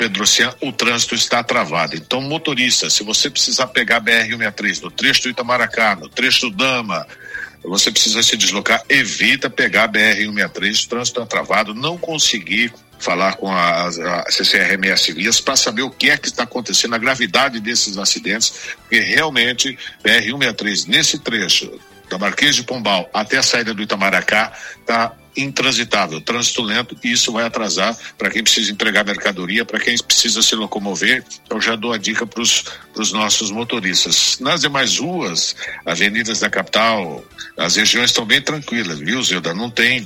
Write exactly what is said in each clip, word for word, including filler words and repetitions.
Pedro Ocean, o trânsito está travado. Então, motorista, se você precisar pegar a B R cento e sessenta e três no trecho do Itamaracá, no trecho do Dama, você precisa se deslocar, evita pegar a B R cento e sessenta e três, o trânsito está travado, não conseguir falar com a, a C C R M S Vias para saber o que é que está acontecendo, a gravidade desses acidentes, porque realmente B R cento e sessenta e três nesse trecho da Marquês de Pombal até a saída do Itamaracá está intransitável, trânsito lento, e isso vai atrasar para quem precisa entregar mercadoria, para quem precisa se locomover. Eu já dou a dica para os nossos motoristas. Nas demais ruas, avenidas da capital, as regiões estão bem tranquilas, viu, Zilda? Não tem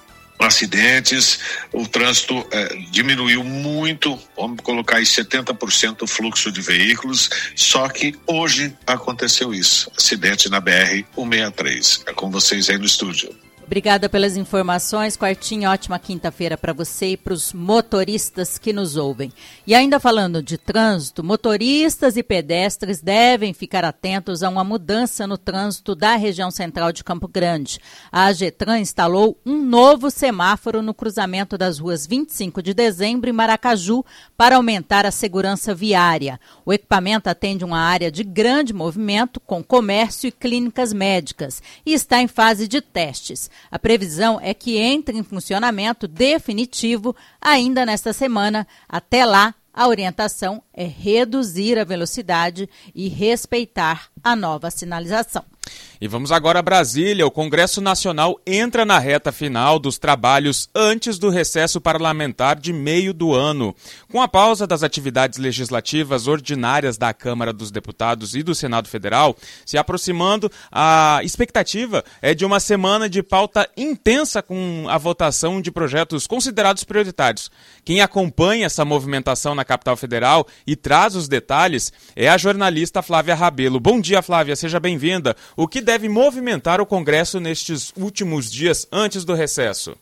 acidentes, o trânsito eh, diminuiu muito, vamos colocar aí setenta por cento o fluxo de veículos, só que hoje aconteceu isso, acidente na B R cento e sessenta e três. É com vocês aí no estúdio. Obrigada pelas informações, Quartinho, ótima quinta-feira para você e para os motoristas que nos ouvem. E ainda falando de trânsito, motoristas e pedestres devem ficar atentos a uma mudança no trânsito da região central de Campo Grande. A AGETRAN instalou um novo semáforo no cruzamento das ruas vinte e cinco de dezembro e Maracaju para aumentar a segurança viária. O equipamento atende uma área de grande movimento com comércio e clínicas médicas e está em fase de testes. A previsão é que entre em funcionamento definitivo ainda nesta semana. Até lá, a orientação é reduzir a velocidade e respeitar a nova sinalização. E vamos agora a Brasília. O Congresso Nacional entra na reta final dos trabalhos antes do recesso parlamentar de meio do ano. Com a pausa das atividades legislativas ordinárias da Câmara dos Deputados e do Senado Federal se aproximando, a expectativa é de uma semana de pauta intensa com a votação de projetos considerados prioritários. Quem acompanha essa movimentação na capital federal e traz os detalhes é a jornalista Flávia Rabelo. Bom dia, Flávia, seja bem-vinda. O que deve movimentar o Congresso nestes últimos dias antes do recesso?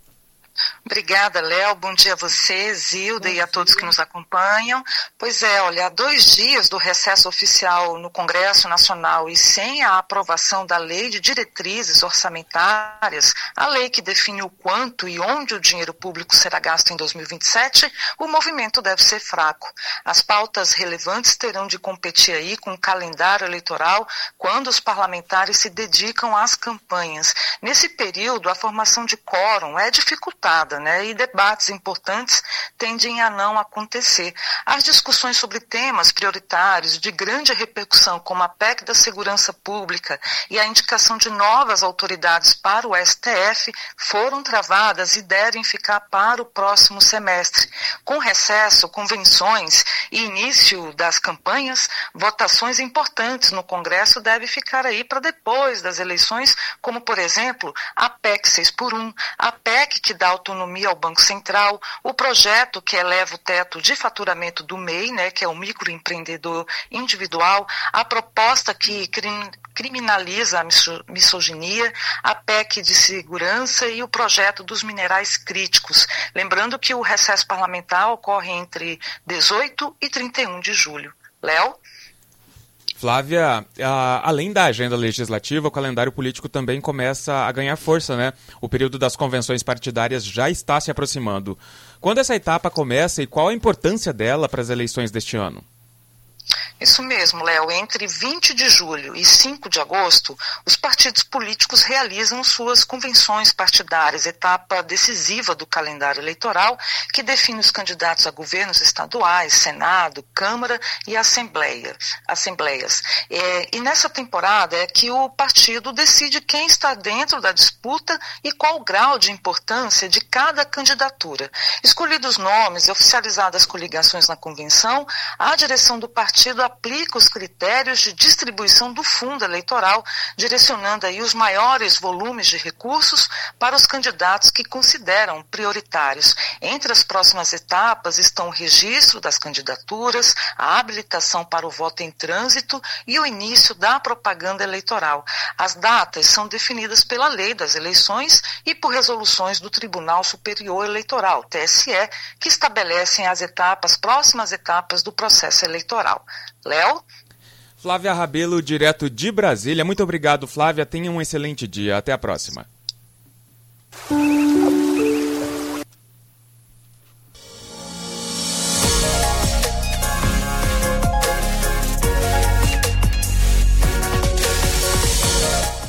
Obrigada, Léo. Bom dia a você, Zilda, e a todos que nos acompanham. Pois é, olha, há dois dias do recesso oficial no Congresso Nacional e sem a aprovação da Lei de Diretrizes Orçamentárias, a lei que define o quanto e onde o dinheiro público será gasto em dois mil e vinte e sete, o movimento deve ser fraco. As pautas relevantes terão de competir aí com o calendário eleitoral quando os parlamentares se dedicam às campanhas. Nesse período, a formação de quórum é dificultada, né? E debates importantes tendem a não acontecer. As discussões sobre temas prioritários de grande repercussão, como a P E C da Segurança Pública e a indicação de novas autoridades para o S T F, foram travadas e devem ficar para o próximo semestre. Com recesso, convenções e início das campanhas, votações importantes no Congresso devem ficar aí para depois das eleições, como, por exemplo, a P E C seis por um, a P E C que dá autonomia ao Banco Central, o projeto que eleva o teto de faturamento do M E I, né, que é o microempreendedor individual, a proposta que crim, criminaliza a misoginia, a P E C de segurança e o projeto dos minerais críticos. Lembrando que o recesso parlamentar ocorre entre dezoito e trinta e um de julho. Léo? Flávia, a, além da agenda legislativa, o calendário político também começa a ganhar força, né? O período das convenções partidárias já está se aproximando. Quando essa etapa começa e qual a importância dela para as eleições deste ano? Isso mesmo, Léo. Entre vinte de julho e cinco de agosto, os partidos políticos realizam suas convenções partidárias, etapa decisiva do calendário eleitoral, que define os candidatos a governos estaduais, Senado, Câmara e Assembleia, Assembleias. É, e nessa temporada é que o partido decide quem está dentro da disputa e qual o grau de importância de cada candidatura. Escolhidos nomes e oficializadas coligações na convenção, a direção do partido aplica os critérios de distribuição do fundo eleitoral, direcionando aí os maiores volumes de recursos para os candidatos que consideram prioritários. Entre as próximas etapas estão o registro das candidaturas, a habilitação para o voto em trânsito e o início da propaganda eleitoral. As datas são definidas pela Lei das Eleições e por resoluções do Tribunal Superior Eleitoral, T S E, que estabelecem as etapas, próximas etapas do processo eleitoral. Léo? Flávia Rabelo, direto de Brasília. Muito obrigado, Flávia. Tenha um excelente dia. Até a próxima.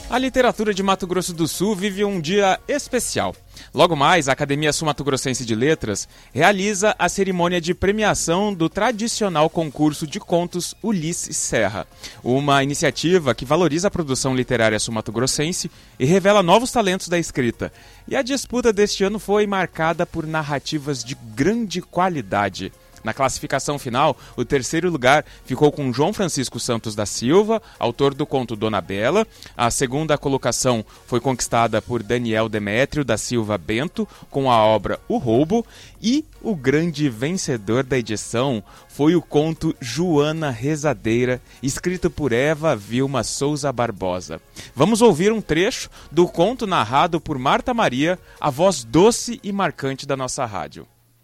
A literatura de Mato Grosso do Sul vive um dia especial. Logo mais, a Academia Sul-Mato-Grossense de Letras realiza a cerimônia de premiação do tradicional concurso de contos Ulisses Serra, uma iniciativa que valoriza a produção literária sul-mato-grossense e revela novos talentos da escrita. E a disputa deste ano foi marcada por narrativas de grande qualidade. Na classificação final, o terceiro lugar ficou com João Francisco Santos da Silva, autor do conto Dona Bela. A segunda colocação foi conquistada por Daniel Demétrio da Silva Bento, com a obra O Roubo. E o grande vencedor da edição foi o conto Joana Rezadeira, escrito por Eva Vilma Souza Barbosa. Vamos ouvir um trecho do conto narrado por Marta Maria, a voz doce e marcante da nossa rádio.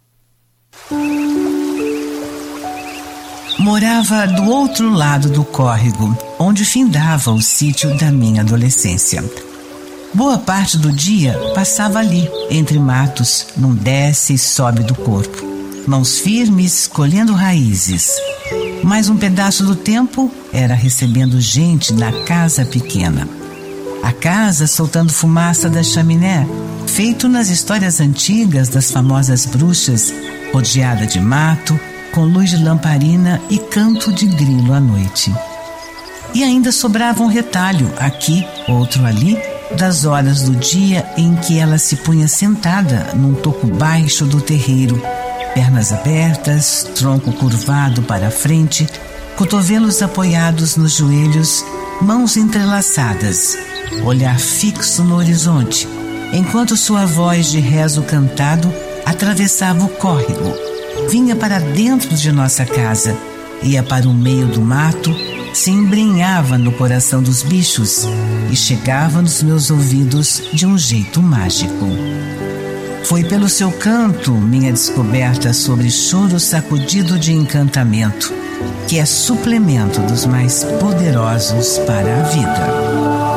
Morava do outro lado do córrego, onde findava o sítio da minha adolescência. Boa parte do dia passava ali, entre matos, num desce e sobe do corpo. Mãos firmes, colhendo raízes. Mais um pedaço do tempo era recebendo gente na casa pequena. A casa soltando fumaça da chaminé, feito nas histórias antigas das famosas bruxas, rodeada de mato, com luz de lamparina e canto de grilo à noite. E ainda sobrava um retalho, aqui, outro ali, das horas do dia em que ela se punha sentada num toco baixo do terreiro, pernas abertas, tronco curvado para a frente, cotovelos apoiados nos joelhos, mãos entrelaçadas, olhar fixo no horizonte, enquanto sua voz de rezo cantado atravessava o córrego, vinha para dentro de nossa casa, ia para o meio do mato, se embrenhava no coração dos bichos e chegava nos meus ouvidos de um jeito mágico. Foi pelo seu canto minha descoberta sobre choro sacudido de encantamento, que é suplemento dos mais poderosos para a vida.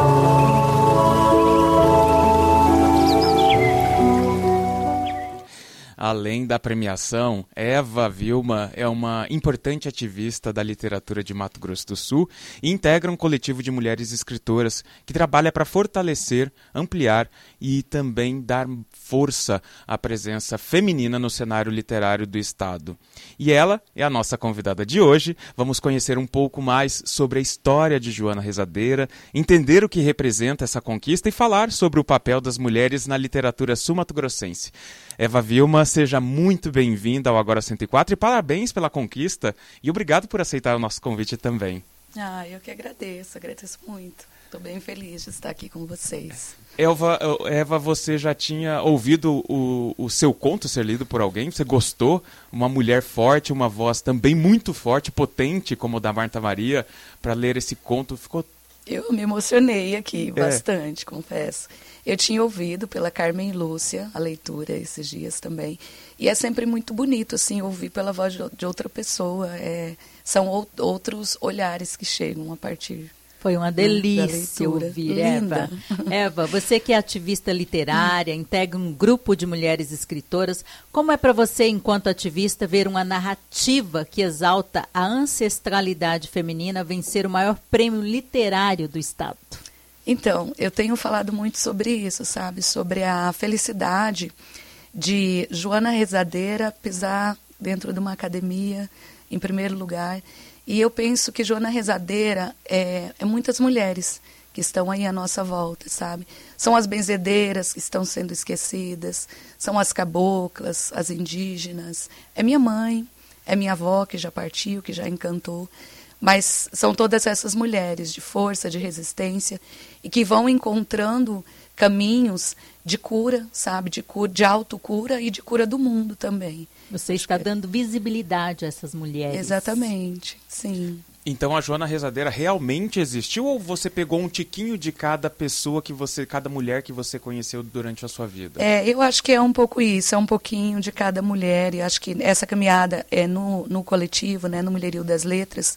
Além da premiação, Eva Vilma é uma importante ativista da literatura de Mato Grosso do Sul e integra um coletivo de mulheres escritoras que trabalha para fortalecer, ampliar e também dar força à presença feminina no cenário literário do estado. E ela é a nossa convidada de hoje. Vamos conhecer um pouco mais sobre a história de Joana Rezadeira, entender o que representa essa conquista e falar sobre o papel das mulheres na literatura sul-mato-grossense. Eva Vilma, seja muito bem-vinda ao Agora cento e quatro e parabéns pela conquista e obrigado por aceitar o nosso convite também. Ah, eu que agradeço, agradeço muito. Estou bem feliz de estar aqui com vocês. Eva, Eva, você já tinha ouvido o, o seu conto ser lido por alguém? Você gostou? Uma mulher forte, uma voz também muito forte, potente, como a da Marta Maria, para ler esse conto. Ficou... Eu me emocionei aqui bastante, é. confesso. Eu tinha ouvido pela Carmen Lúcia a leitura esses dias também. E é sempre muito bonito, assim, ouvir pela voz de, de outra pessoa. É, são ou, outros olhares que chegam a partir... Foi uma delícia ouvir, Eva. Eva, você que é ativista literária, integra um grupo de mulheres escritoras, como é para você, enquanto ativista, ver uma narrativa que exalta a ancestralidade feminina vencer o maior prêmio literário do estado? Então, eu tenho falado muito sobre isso, sabe? Sobre a felicidade de Joana Rezadeira pisar dentro de uma academia, em primeiro lugar. E eu penso que Joana Rezadeira é, é muitas mulheres que estão aí à nossa volta, sabe? São as benzedeiras que estão sendo esquecidas, são as caboclas, as indígenas. É minha mãe, é minha avó que já partiu, que já encantou. Mas são todas essas mulheres de força, de resistência e que vão encontrando caminhos de cura, sabe? De, cura, de autocura e de cura do mundo também. Você está dando visibilidade a essas mulheres. Exatamente, sim. Então a Joana Rezadeira realmente existiu ou você pegou um tiquinho de cada pessoa que você, cada mulher que você conheceu durante a sua vida? É, eu acho que é um pouco isso, é um pouquinho de cada mulher e acho que essa caminhada é no, no coletivo, né, no Mulherio das Letras,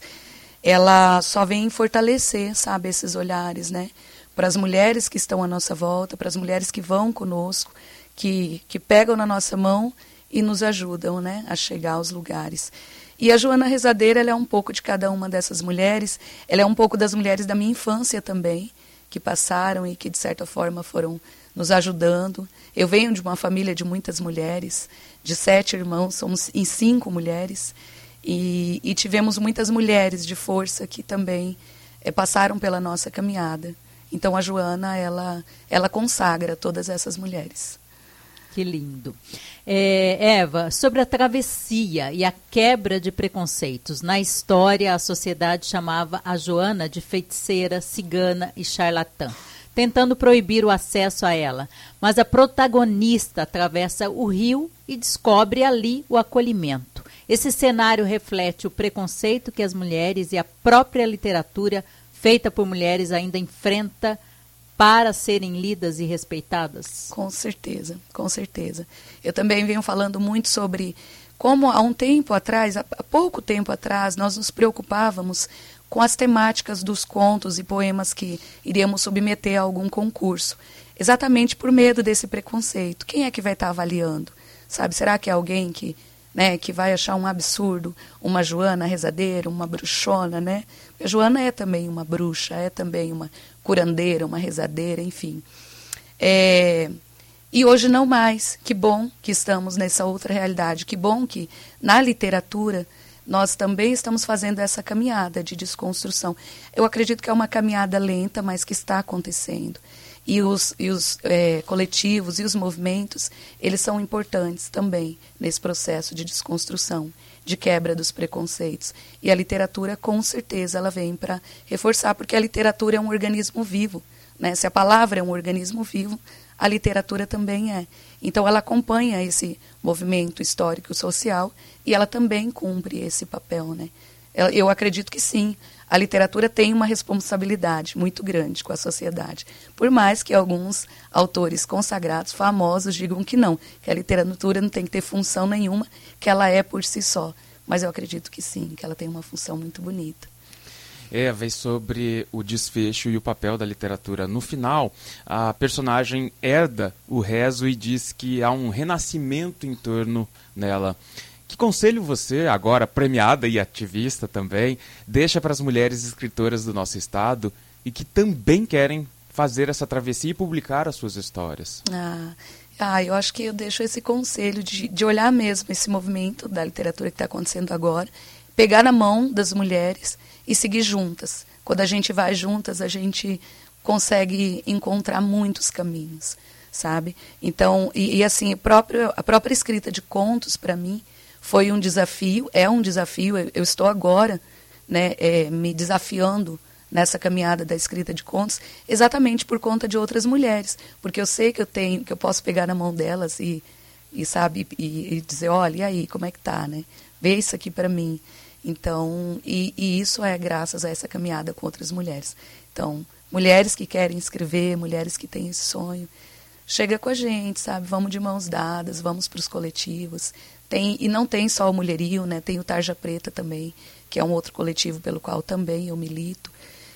ela só vem fortalecer, sabe, esses olhares, né, para as mulheres que estão à nossa volta, para as mulheres que vão conosco, que, que pegam na nossa mão e nos ajudam, né, a chegar aos lugares. E a Joana Rezadeira, ela é um pouco de cada uma dessas mulheres, ela é um pouco das mulheres da minha infância também, que passaram e que, de certa forma, foram nos ajudando. Eu venho de uma família de muitas mulheres, de sete irmãos, somos em cinco mulheres, e, e tivemos muitas mulheres de força que também é, passaram pela nossa caminhada. Então, a Joana, ela, ela consagra todas essas mulheres. Que lindo. É, Eva, sobre a travessia e a quebra de preconceitos. Na história, a sociedade chamava a Joana de feiticeira, cigana e charlatã, tentando proibir o acesso a ela. Mas a protagonista atravessa o rio e descobre ali o acolhimento. Esse cenário reflete o preconceito que as mulheres e a própria literatura feita por mulheres ainda enfrenta para serem lidas e respeitadas? Com certeza, com certeza. Eu também venho falando muito sobre como há um tempo atrás, há pouco tempo atrás, nós nos preocupávamos com as temáticas dos contos e poemas que iríamos submeter a algum concurso, exatamente por medo desse preconceito. Quem é que vai estar avaliando? Sabe, será que é alguém que, né, que vai achar um absurdo uma Joana rezadeira, uma bruxona, né? A Joana é também uma bruxa, é também uma curandeira, uma rezadeira, enfim. É, e hoje não mais. Que bom que estamos nessa outra realidade. Que bom que na literatura nós também estamos fazendo essa caminhada de desconstrução. Eu acredito que é uma caminhada lenta, mas que está acontecendo. E os, e os é, coletivos e os movimentos, eles são importantes também nesse processo de desconstrução, de quebra dos preconceitos. E a literatura, com certeza, ela vem para reforçar, porque a literatura é um organismo vivo, né? Se a palavra é um organismo vivo, a literatura também é. Então, ela acompanha esse movimento histórico e social e ela também cumpre esse papel, né? Eu, eu acredito que sim, a literatura tem uma responsabilidade muito grande com a sociedade. Por mais que alguns autores consagrados, famosos, digam que não, que a literatura não tem que ter função nenhuma, que ela é por si só. Mas eu acredito que sim, que ela tem uma função muito bonita. Eva, e sobre o desfecho e o papel da literatura. No final, a personagem herda o rezo e diz que há um renascimento em torno dela. Que conselho você, agora premiada e ativista também, deixa para as mulheres escritoras do nosso estado e que também querem fazer essa travessia e publicar as suas histórias? Ah, ah eu acho que eu deixo esse conselho de, de olhar mesmo esse movimento da literatura que está acontecendo agora, pegar na mão das mulheres e seguir juntas. Quando a gente vai juntas, a gente consegue encontrar muitos caminhos, sabe? Então, e, e assim, a própria, a própria escrita de contos, para mim, foi um desafio, é um desafio. Eu, eu estou agora, né, é, me desafiando nessa caminhada da escrita de contos, exatamente por conta de outras mulheres, porque eu sei que eu tenho, que eu posso pegar na mão delas e, e sabe, e, e dizer, olha, e aí, como é que tá, né? Vê isso aqui para mim. Então, e, e isso é graças a essa caminhada com outras mulheres. Então, mulheres que querem escrever, mulheres que têm esse sonho, chega com a gente, sabe? Vamos de mãos dadas, vamos para os coletivos. Tem, e não tem só o Mulherio, né? Tem o Tarja Preta também, que é um outro coletivo pelo qual também eu milito.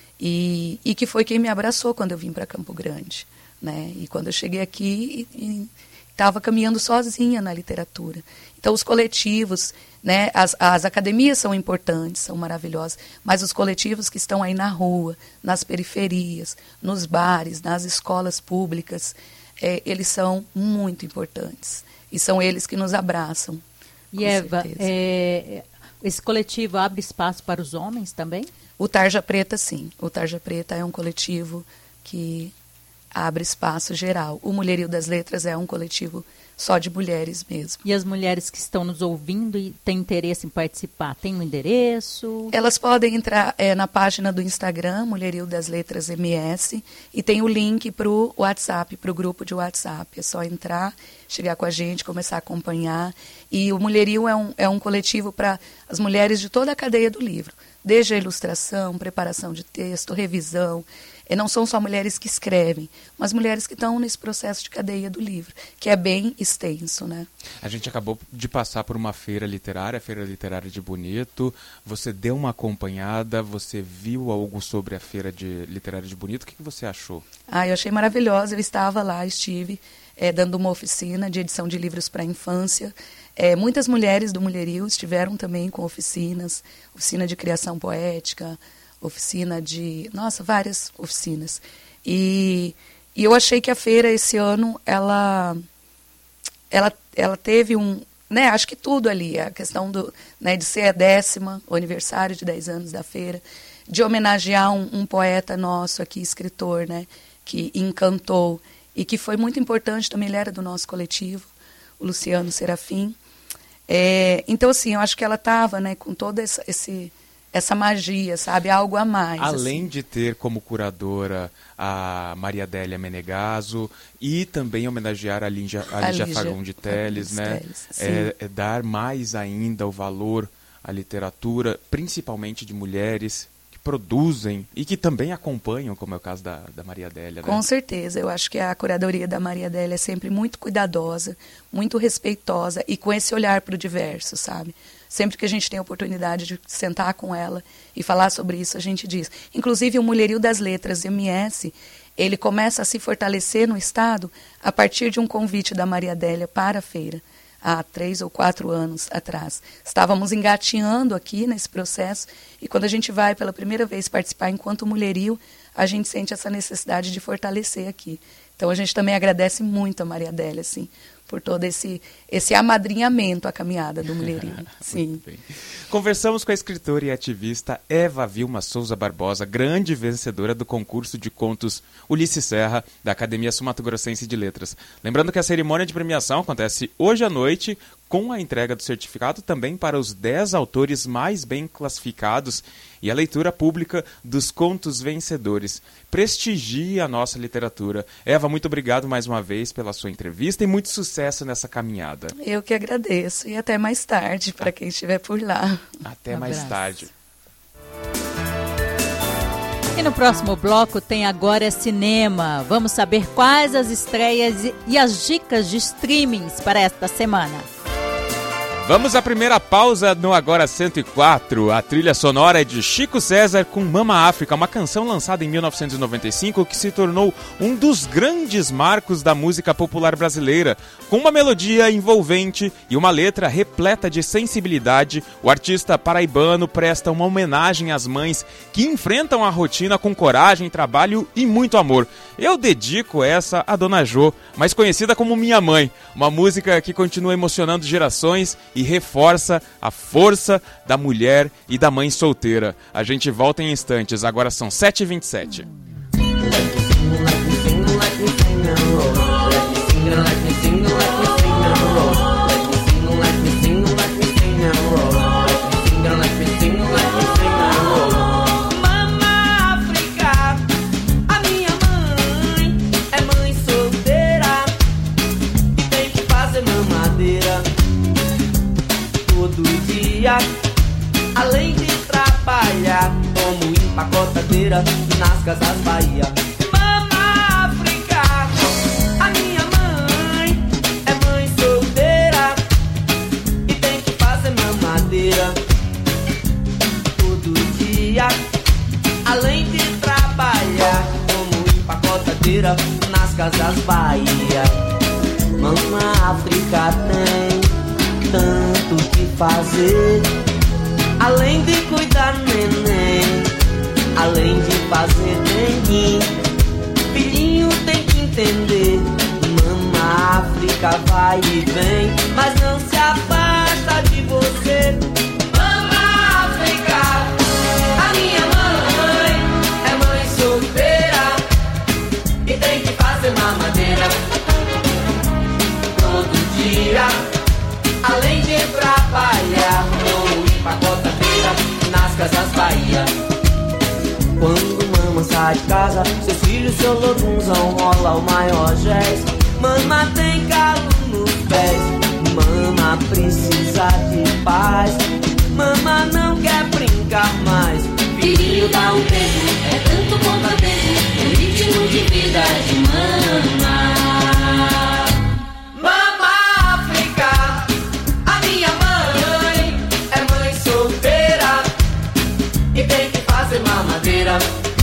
E, e que foi quem me abraçou quando eu vim para Campo Grande, né? E quando eu cheguei aqui, estava caminhando sozinha na literatura. Então, os coletivos, né? As, as academias são importantes, são maravilhosas, mas os coletivos que estão aí na rua, nas periferias, nos bares, nas escolas públicas, é, eles são muito importantes. E são eles que nos abraçam. E Eva, é, esse coletivo abre espaço para os homens também? O Tarja Preta, sim. O Tarja Preta é um coletivo que abre espaço geral. O Mulherio das Letras é um coletivo só de mulheres mesmo. E as mulheres que estão nos ouvindo e têm interesse em participar, tem um endereço? Elas podem entrar é, na página do Instagram, Mulherio das Letras M S, e tem o link para o WhatsApp, para o grupo de WhatsApp. É só entrar, chegar com a gente, começar a acompanhar. E o Mulherio é um, é um coletivo para as mulheres de toda a cadeia do livro, desde a ilustração, preparação de texto, revisão. E não são só mulheres que escrevem, mas mulheres que estão nesse processo de cadeia do livro, que é bem extenso, né? A gente acabou de passar por uma feira literária, a Feira Literária de Bonito. Você deu uma acompanhada, você viu algo sobre a Feira de Literária de Bonito. O que, que você achou? Ah, eu achei maravilhosa. Eu estava lá, estive é, dando uma oficina de edição de livros para a infância. É, muitas mulheres do Mulherio estiveram também com oficinas, oficina de criação poética, oficina de... Nossa, várias oficinas. E, e eu achei que a feira, esse ano, ela, ela, ela teve um... Né, acho que tudo ali, a questão do, né, de ser a décima, o aniversário de dez anos da feira, de homenagear um, um poeta nosso aqui, escritor, né, que encantou e que foi muito importante também, ele era do nosso coletivo, o Luciano Serafim. É, então, assim, eu acho que ela estava, né, com toda essa, esse, essa magia, sabe, algo a mais. Além assim. de ter como curadora a Maria Adélia Menegaso e também homenagear a Lígia, a Lígia Fagundes Teles, né? É, é dar mais ainda o valor à literatura, principalmente de mulheres que produzem e que também acompanham, como é o caso da, da Maria Adélia. Né? Com certeza, eu acho que a curadoria da Maria Adélia é sempre muito cuidadosa, muito respeitosa e com esse olhar para o diverso, sabe? Sempre que a gente tem a oportunidade de sentar com ela e falar sobre isso, a gente diz. Inclusive, o Mulherio das Letras, M S, ele começa a se fortalecer no Estado a partir de um convite da Maria Adélia para a feira, há três ou quatro anos atrás. Estávamos engatinhando aqui nesse processo e quando a gente vai pela primeira vez participar enquanto Mulherio, a gente sente essa necessidade de fortalecer aqui. Então, a gente também agradece muito a Maria Adélia, assim, por todo esse, esse amadrinhamento à caminhada do Mulherio. Sim. Conversamos com a escritora e ativista Eva Vilma Souza Barbosa, grande vencedora do concurso de contos Ulisses Serra, da Academia Sul-Mato-Grossense de Letras. Lembrando que a cerimônia de premiação acontece hoje à noite, com a entrega do certificado também para os dez autores mais bem classificados e a leitura pública dos contos vencedores. Prestigie a nossa literatura. Eva, muito obrigado mais uma vez pela sua entrevista e muito sucesso nessa caminhada. Eu que agradeço e até mais tarde para quem estiver por lá. Até Um mais abraço. tarde. E no próximo bloco tem Agora Cinema. Vamos saber quais as estreias e as dicas de streamings para esta semana. Vamos à primeira pausa no Agora cento e quatro. A trilha sonora é de Chico César com Mama África, uma canção lançada em mil novecentos e noventa e cinco que se tornou um dos grandes marcos da música popular brasileira. Com uma melodia envolvente e uma letra repleta de sensibilidade, o artista paraibano presta uma homenagem às mães que enfrentam a rotina com coragem, trabalho e muito amor. Eu dedico essa a Dona Jô, mais conhecida como Minha Mãe, uma música que continua emocionando gerações e reforça a força da mulher e da mãe solteira. A gente volta em instantes, agora são sete e vinte e sete. Além de trabalhar como empacotadeira nas casas Bahia. Mama África, a minha mãe é mãe solteira e tem que fazer mamadeira todo dia. Além de trabalhar como empacotadeira nas casas Bahia. Mama África tem tanto que fazer, além de cuidar neném, além de fazer dengue. Filhinho tem que entender, Mama África vai e vem, mas não se afasta de você. Mama África, a minha mãe é mãe solteira e tem que fazer mamadeira todo dia. Além de trabalhar como empacotadeira nas casas Bahia. Quando mama sai de casa, seus filhos, seu lobunzão rola o maior jazz. Mama tem calo nos pés, mama precisa de paz. Mama não quer brincar mais. Filhinho dá um beijo, é tanto quanto a beijo, o ritmo de vida de mama. Mamadeira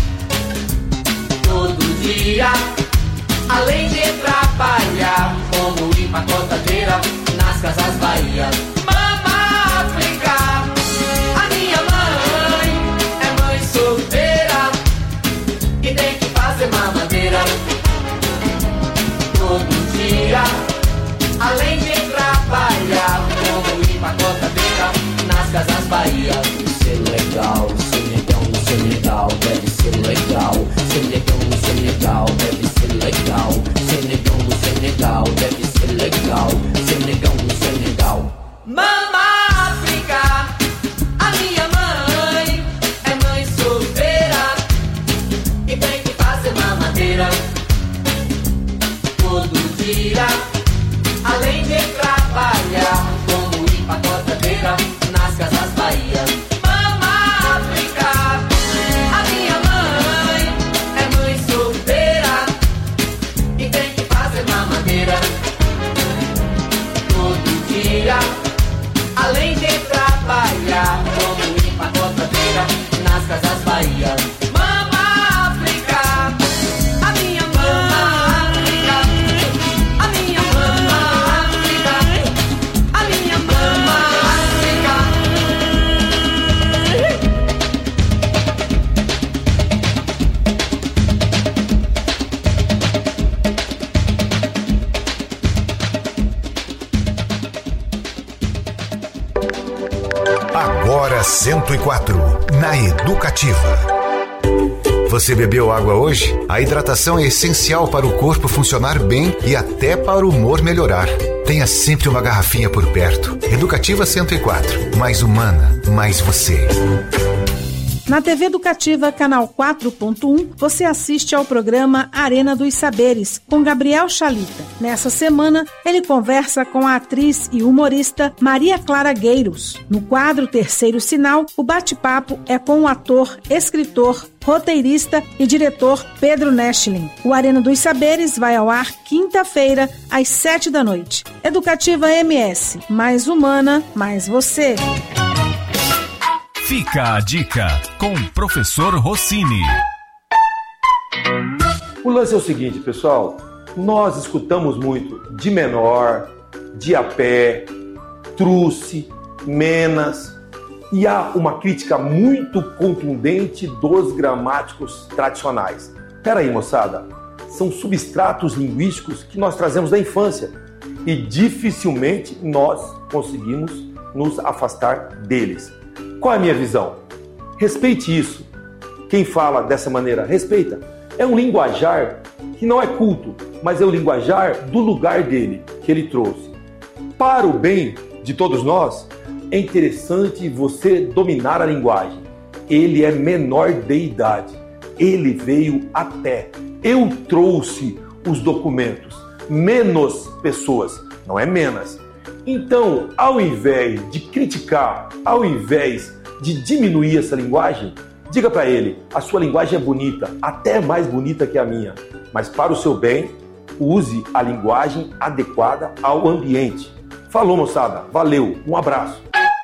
todo dia, além de trabalhar como empacotadeira nas casas Bahia. Mama África, a minha mãe é mãe solteira quarta-feira nas Casas Bahia. Ser legal, Senegão, Senegal, deve ser legal. Senegão, Senegal, deve ser legal. Senegão, Senegal, deve ser legal. Senegão, Senegal. Mama África, a minha mãe é mãe solteira e tem que fazer mamadeira todo dia, além de trabalhar como empacotadeira nas Casas Bahia. Mama África, a minha mãe é mãe solteira e tem que fazer mamadeira todo dia, além de trabalhar como empacotadeira nas Casas Bahia. Mama África, a minha mama África, a minha mama África, a minha mama África. Agora cento e quatro, na Educativa. Você bebeu água hoje? A hidratação é essencial para o corpo funcionar bem e até para o humor melhorar. Tenha sempre uma garrafinha por perto. Educativa cento e quatro, mais humana, mais você. Na T V Educativa, canal quatro ponto um, você assiste ao programa Arena dos Saberes, com Gabriel Chalita. Nessa semana, ele conversa com a atriz e humorista Maria Clara Gueiros. No quadro Terceiro Sinal, o bate-papo é com o ator, escritor, roteirista e diretor Pedro Neschlin. O Arena dos Saberes vai ao ar quinta-feira, às sete da noite. Educativa M S, mais humana, mais você. Fica a dica com o professor Rossini. O lance é o seguinte, pessoal. Nós escutamos muito de menor, de a pé, truce, menas. E há uma crítica muito contundente dos gramáticos tradicionais. Peraí, moçada. São substratos linguísticos que nós trazemos da infância. E dificilmente nós conseguimos nos afastar deles. Qual é a minha visão? Respeite isso. Quem fala dessa maneira, respeita. É um linguajar que não é culto, mas é o linguajar do lugar dele, que ele trouxe. Para o bem de todos nós, é interessante você dominar a linguagem. Ele é menor de idade. Ele veio a pé. Eu trouxe os documentos. Menos pessoas, não é menos. Então, ao invés de criticar, ao invés de diminuir essa linguagem, diga para ele, a sua linguagem é bonita, até mais bonita que a minha, mas para o seu bem, use a linguagem adequada ao ambiente. Falou, moçada, valeu, um abraço.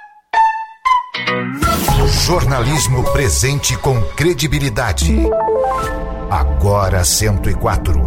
Jornalismo presente com credibilidade. Agora cento e quatro.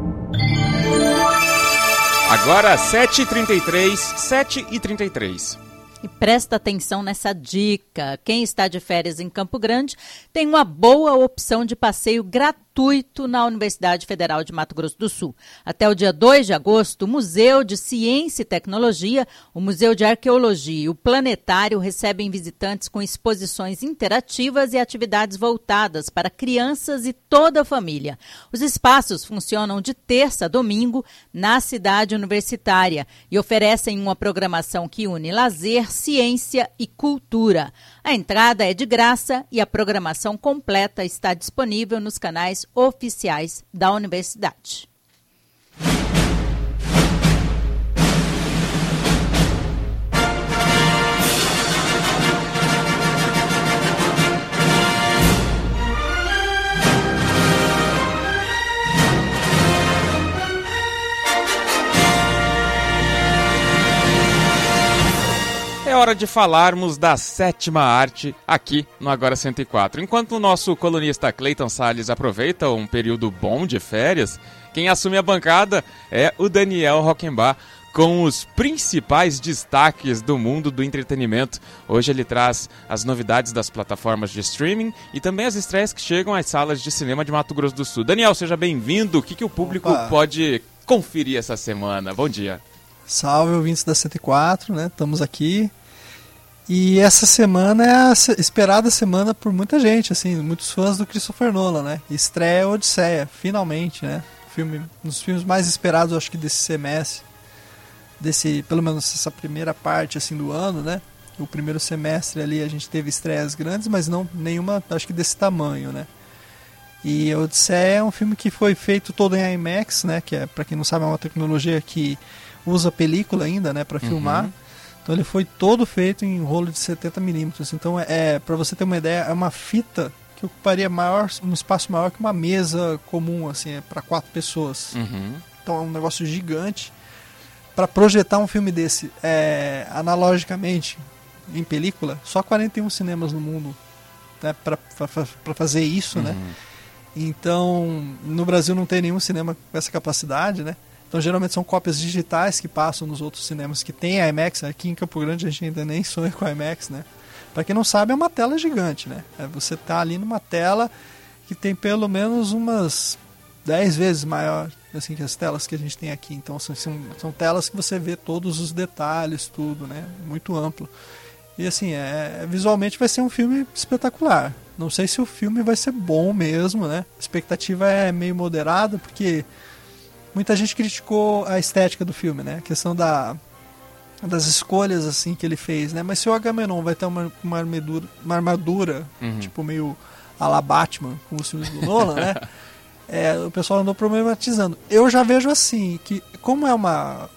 Agora sete e trinta e três, sete e trinta e três. E presta atenção nessa dica. Quem está de férias em Campo Grande tem uma boa opção de passeio gratuito na Universidade Federal de Mato Grosso do Sul. Até o dia dois de agosto, o Museu de Ciência e Tecnologia, o Museu de Arqueologia e o Planetário recebem visitantes com exposições interativas e atividades voltadas para crianças e toda a família. Os espaços funcionam de terça a domingo na cidade universitária e oferecem uma programação que une lazer, ciência e cultura. A entrada é de graça e a programação completa está disponível nos canais oficiais da universidade. É hora de falarmos da sétima arte aqui no Agora cento e quatro. Enquanto o nosso colunista Cleiton Salles aproveita um período bom de férias, quem assume a bancada é o Daniel Rockenbach, com os principais destaques do mundo do entretenimento. Hoje ele traz as novidades das plataformas de streaming e também as estreias que chegam às salas de cinema de Mato Grosso do Sul. Daniel, seja bem-vindo. O que, que o público Opa. pode conferir essa semana? Bom dia. Salve, ouvintes da cento e quatro, né? Estamos aqui. E essa semana é a esperada semana por muita gente, assim, muitos fãs do Christopher Nolan, né? Estreia Odisseia, finalmente, né? Filme, um dos filmes mais esperados, acho que desse semestre, desse, pelo menos essa primeira parte, assim, do ano, né? O primeiro semestre ali a gente teve estreias grandes, mas não nenhuma, acho que desse tamanho, né? E a Odisseia é um filme que foi feito todo em IMAX, né? Que é, para quem não sabe, é uma tecnologia que usa película ainda, né? Para filmar. Uhum. Então ele foi todo feito em rolo de setenta milímetros. Então, é, é para você ter uma ideia, é uma fita que ocuparia maior, um espaço maior que uma mesa comum, assim, é para quatro pessoas. Uhum. Então é um negócio gigante. Para projetar um filme desse, é, analogicamente, em película, só quarenta e um cinemas no mundo, né, para fazer isso, uhum. né? Então, no Brasil não tem nenhum cinema com essa capacidade, né? Então, geralmente são cópias digitais que passam nos outros cinemas que tem IMAX. Aqui em Campo Grande a gente ainda nem sonha com IMAX, né? Para quem não sabe, é uma tela gigante, né? É, você tá ali numa tela que tem pelo menos umas dez vezes maior, assim, que as telas que a gente tem aqui. Então, são, são, são telas que você vê todos os detalhes, tudo, né? Muito amplo. E assim, é, visualmente vai ser um filme espetacular. Não sei se o filme vai ser bom mesmo, né? A expectativa é meio moderada, porque muita gente criticou a estética do filme, né? A questão da, das escolhas, assim, que ele fez, né? Mas se o Agamenon vai ter uma, uma armadura, uma armadura uhum. tipo, meio à la Batman, como os filmes do Nolan, né? É, o pessoal andou problematizando. Eu já vejo assim, que como é uma...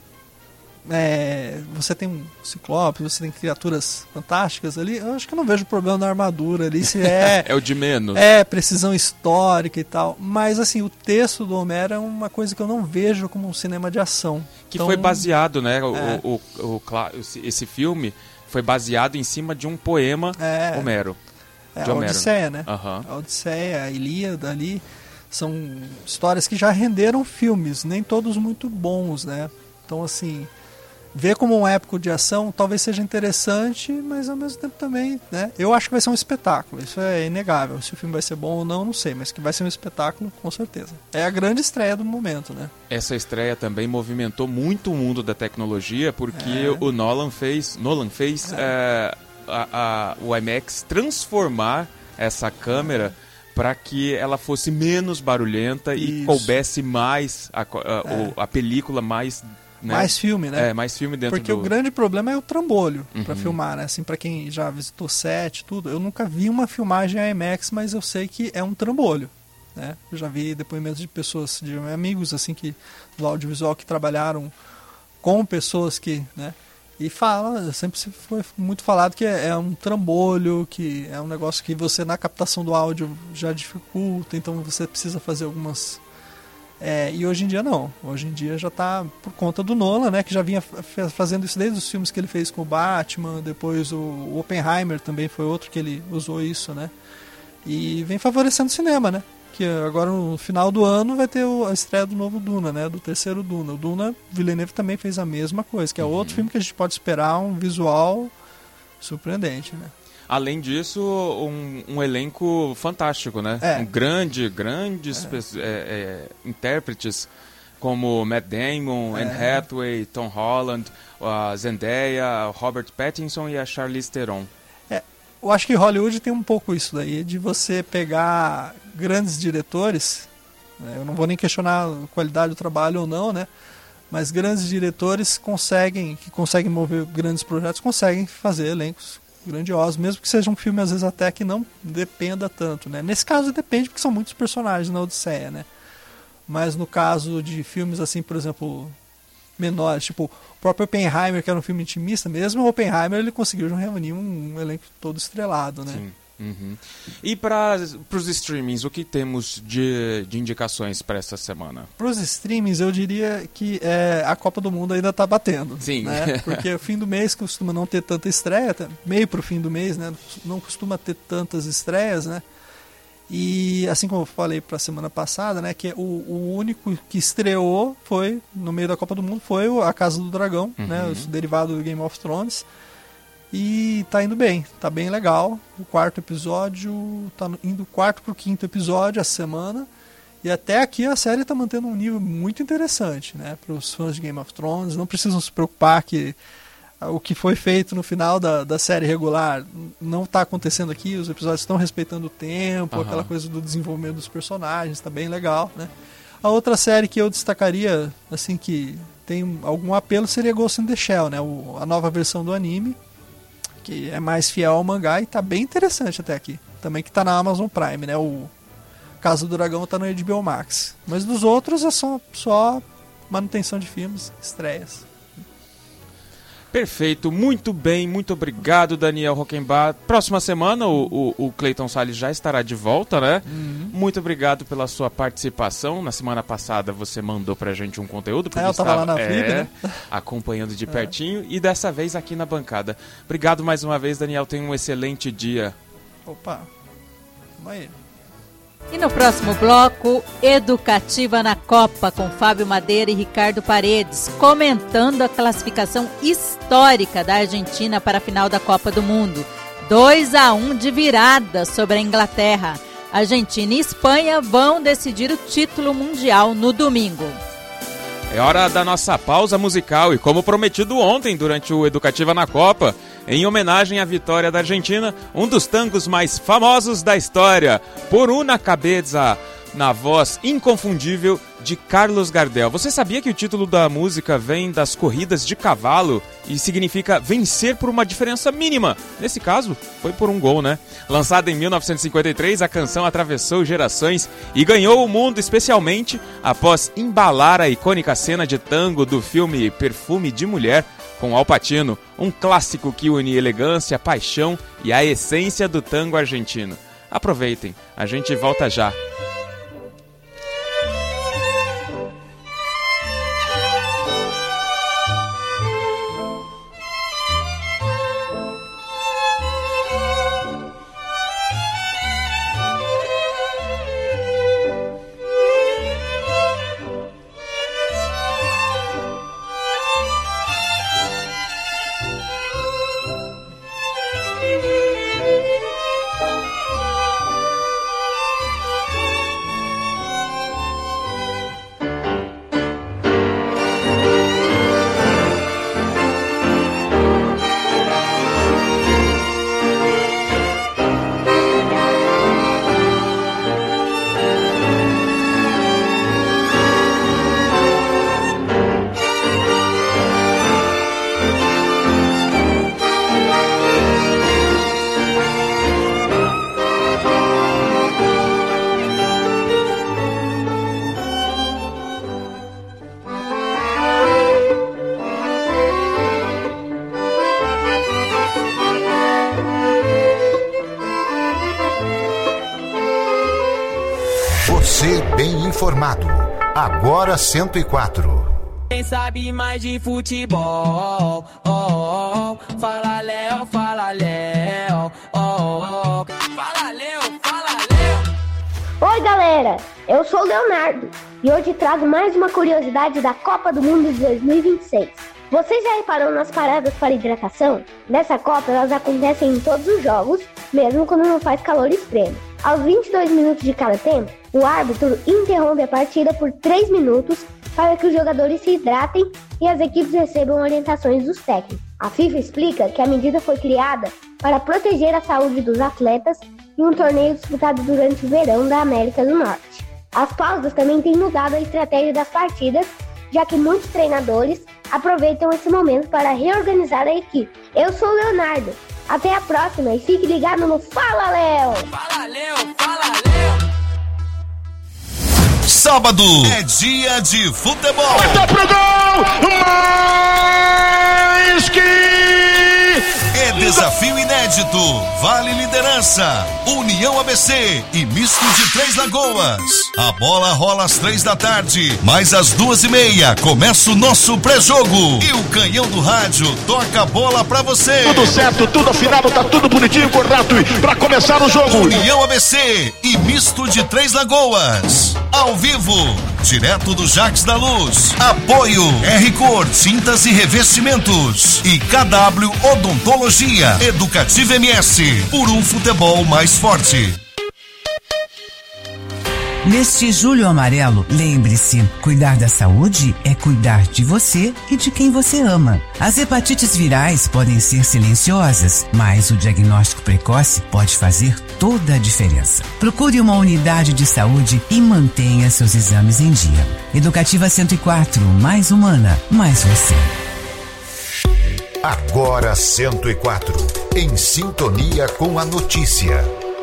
É, você tem um ciclope, você tem criaturas fantásticas ali, eu acho que eu não vejo problema na armadura ali, se é... é o de menos. É, precisão histórica e tal. Mas, assim, o texto do Homero é uma coisa que eu não vejo como um cinema de ação. Que então, foi baseado, né? O, é. o, o, o, esse filme foi baseado em cima de um poema é, Homero. É, de a Homero. Odisseia, né? Uhum. A Odisseia, a Ilíada ali, são histórias que já renderam filmes, nem todos muito bons, né? Então, assim... ver como um épico de ação talvez seja interessante, mas ao mesmo tempo também, né? Eu acho que vai ser um espetáculo, isso é inegável. Se o filme vai ser bom ou não, não sei, mas que vai ser um espetáculo, com certeza. É a grande estreia do momento, né? Essa estreia também movimentou muito o mundo da tecnologia, porque é. o Nolan fez, Nolan fez é. É, a, a, o IMAX transformar essa câmera é. para que ela fosse menos barulhenta isso. e coubesse mais a, a, é. a película mais... Né? Mais filme, né? É, mais filme dentro Porque do... o grande problema é o trambolho uhum. para filmar, né? Assim, para quem já visitou set, tudo. Eu nunca vi uma filmagem IMAX, mas eu sei que é um trambolho, né? Eu já vi depoimentos de pessoas, de amigos, assim, que do audiovisual que trabalharam com pessoas que, né? E fala, sempre foi muito falado que é, é um trambolho, que é um negócio que você na captação do áudio já dificulta, então você precisa fazer algumas... É, e hoje em dia não, hoje em dia já está por conta do Nolan, né, que já vinha fazendo isso desde os filmes que ele fez com o Batman, depois o, o Oppenheimer também foi outro que ele usou isso, né, e vem favorecendo o cinema, né, que agora no final do ano vai ter a estreia do novo Duna, né, do terceiro Duna. O Duna, Villeneuve também fez a mesma coisa, que é outro uhum. filme que a gente pode esperar um visual surpreendente, né. Além disso, um, um elenco fantástico, né? É. Um grande, grandes é. é, é, intérpretes como Matt Damon, é. Anne Hathaway, Tom Holland, a Zendaya, Robert Pattinson e a Charlize Theron. É, eu acho que Hollywood tem um pouco isso daí, de você pegar grandes diretores, né? Eu não vou nem questionar a qualidade do trabalho ou não, né? Mas grandes diretores conseguem, que conseguem mover grandes projetos, conseguem fazer elencos grandiosos, mesmo que seja um filme às vezes até que não dependa tanto, né? Nesse caso depende porque são muitos personagens na Odisseia, né? Mas no caso de filmes assim, por exemplo, menores, tipo o próprio Oppenheimer, que era um filme intimista, mesmo o Oppenheimer ele conseguiu reunir um, um elenco todo estrelado, né? Sim. Uhum. E para os streamings, o que temos de, de indicações para essa semana? Para os streamings, eu diria que é, a Copa do Mundo ainda está batendo. Sim. Né? Porque o fim do mês costuma não ter tanta estreia, meio para o fim do mês, né? Não costuma ter tantas estreias, né? E assim como eu falei para a semana passada, né? Que o, o único que estreou foi, no meio da Copa do Mundo, foi A Casa do Dragão, uhum. né? O derivado do Game of Thrones. E tá indo bem, tá bem legal. O quarto episódio, tá indo quarto pro quinto episódio essa semana. E até aqui a série tá mantendo um nível muito interessante, né? Para os fãs de Game of Thrones. Não precisam se preocupar que o que foi feito no final da, da série regular não está acontecendo aqui, os episódios estão respeitando o tempo, uhum. aquela coisa do desenvolvimento dos personagens, está bem legal, né? A outra série que eu destacaria, assim, que tem algum apelo, seria Ghost in the Shell, né? O, a nova versão do anime, que é mais fiel ao mangá e está bem interessante até aqui. Também que está na Amazon Prime, né? O Casa do Dragão está no H B O Max. Mas dos outros é só, só manutenção de filmes, estreias. Perfeito, muito bem, muito obrigado, Daniel Rockenbach. Próxima semana o, o, o Cleiton Salles já estará de volta, né? Uhum. Muito obrigado pela sua participação. Na semana passada você mandou pra gente um conteúdo, porque é, eu tava estava lá na é, Flip, né? acompanhando de pertinho, é. e dessa vez aqui na bancada. Obrigado mais uma vez, Daniel, tenha um excelente dia. Opa, vamos aí. E no próximo bloco, Educativa na Copa, com Fábio Madeira e Ricardo Paredes, comentando a classificação histórica da Argentina para a final da Copa do Mundo. dois a um de virada sobre a Inglaterra. Argentina e Espanha vão decidir o título mundial no domingo. É hora da nossa pausa musical e, como prometido ontem durante o Educativa na Copa, em homenagem à vitória da Argentina, um dos tangos mais famosos da história, Por una Cabeza, na voz inconfundível de Carlos Gardel. Você sabia que o título da música vem das corridas de cavalo e significa vencer por uma diferença mínima? Nesse caso, foi por um gol, né? Lançada em mil novecentos e cinquenta e três, a canção atravessou gerações e ganhou o mundo, especialmente após embalar a icônica cena de tango do filme Perfume de Mulher, com Al Pacino, um clássico que une elegância, paixão e a essência do tango argentino. Aproveitem, a gente volta já. Você bem informado. Agora cento e quatro. Quem sabe mais de futebol? Oh, oh, oh. Fala Léo, fala Léo. Oh, oh, oh. Fala Léo, fala Léo. Oi galera, eu sou o Leonardo e hoje trago mais uma curiosidade da Copa do Mundo de dois mil e vinte e seis. Vocês já repararam nas paradas para hidratação? Nessa Copa elas acontecem em todos os jogos, mesmo quando não faz calor extremo. Aos vinte e dois minutos de cada tempo, o árbitro interrompe a partida por três minutos para que os jogadores se hidratem e as equipes recebam orientações dos técnicos. A FIFA explica que a medida foi criada para proteger a saúde dos atletas em um torneio disputado durante o verão da América do Norte. As pausas também têm mudado a estratégia das partidas, já que muitos treinadores aproveitam esse momento para reorganizar a equipe. Eu sou o Leonardo. Até a próxima e fique ligado no Fala Léo! Fala Léo, fala Léo! Sábado é dia de futebol. Vai pro gol! Mais que... É desafio inédito. Vale liderança. União A B C e Misto de Três Lagoas. A bola rola às três da tarde, mas às duas e meia começa o nosso pré-jogo. E o canhão do rádio toca a bola pra você. Tudo certo, tudo afinado, tá tudo bonitinho, correto. E pra começar o jogo, União A B C e Misto de Três Lagoas. Ao vivo, direto do Jacques da Luz. Apoio R-Cor, tintas e revestimentos. E K W Odontologia. Educativa M S, por um futebol mais forte. Neste Julho Amarelo, lembre-se, cuidar da saúde é cuidar de você e de quem você ama. As hepatites virais podem ser silenciosas, mas o diagnóstico precoce pode fazer toda a diferença. Procure uma unidade de saúde e mantenha seus exames em dia. Educativa cento e quatro, mais humana, mais você. Agora cento e quatro, em sintonia com a notícia.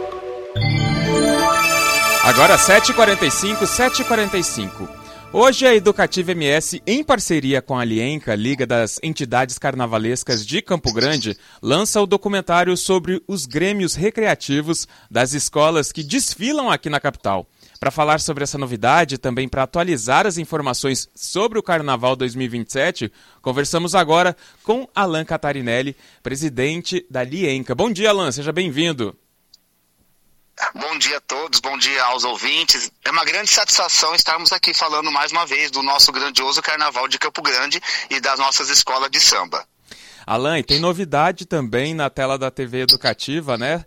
Agora sete e quarenta e cinco, sete e quarenta e cinco. Hoje a Educativa M S, em parceria com a Lienca, Liga das Entidades Carnavalescas de Campo Grande, lança o documentário sobre os grêmios recreativos das escolas que desfilam aqui na capital. Para falar sobre essa novidade e também para atualizar as informações sobre o Carnaval dois mil e vinte e sete, conversamos agora com Alan Catarinelli, presidente da Lienca. Bom dia, Alan, seja bem-vindo. Bom dia a todos, bom dia aos ouvintes. É uma grande satisfação estarmos aqui falando mais uma vez do nosso grandioso Carnaval de Campo Grande e das nossas escolas de samba. Alan, e tem novidade também na tela da T V Educativa, né?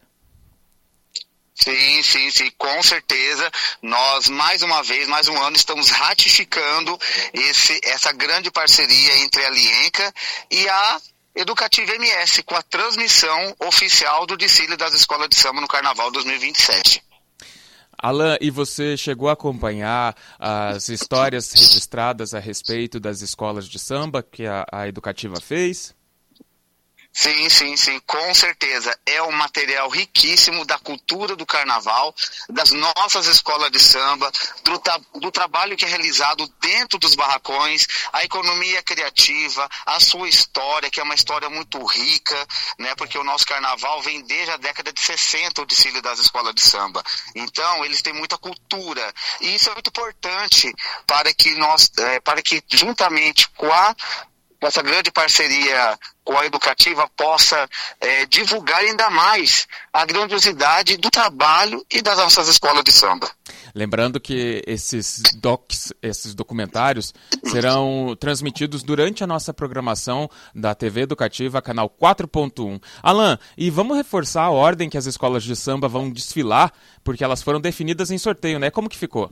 Sim, sim, sim, com certeza. Nós, mais uma vez, mais um ano, estamos ratificando esse, essa grande parceria entre a Lienca e a Educativa M S, com a transmissão oficial do desfile das escolas de samba no Carnaval dois mil e vinte e sete. Alan, e você chegou a acompanhar as histórias registradas a respeito das escolas de samba que a, a Educativa fez? Sim, sim, sim, com certeza. É um material riquíssimo da cultura do carnaval, das nossas escolas de samba, do, tra- do trabalho que é realizado dentro dos barracões, a economia criativa, a sua história, que é uma história muito rica, né? Porque o nosso carnaval vem desde a década de sessenta, o desfile das escolas de samba. Então, eles têm muita cultura. E isso é muito importante para que nós, é, para que juntamente com a essa grande parceria com a Educativa possa é, divulgar ainda mais a grandiosidade do trabalho e das nossas escolas de samba. Lembrando que esses docs, esses documentários serão transmitidos durante a nossa programação da T V Educativa, canal quatro ponto um. Alan, e vamos reforçar a ordem que as escolas de samba vão desfilar, porque elas foram definidas em sorteio, né? Como que ficou?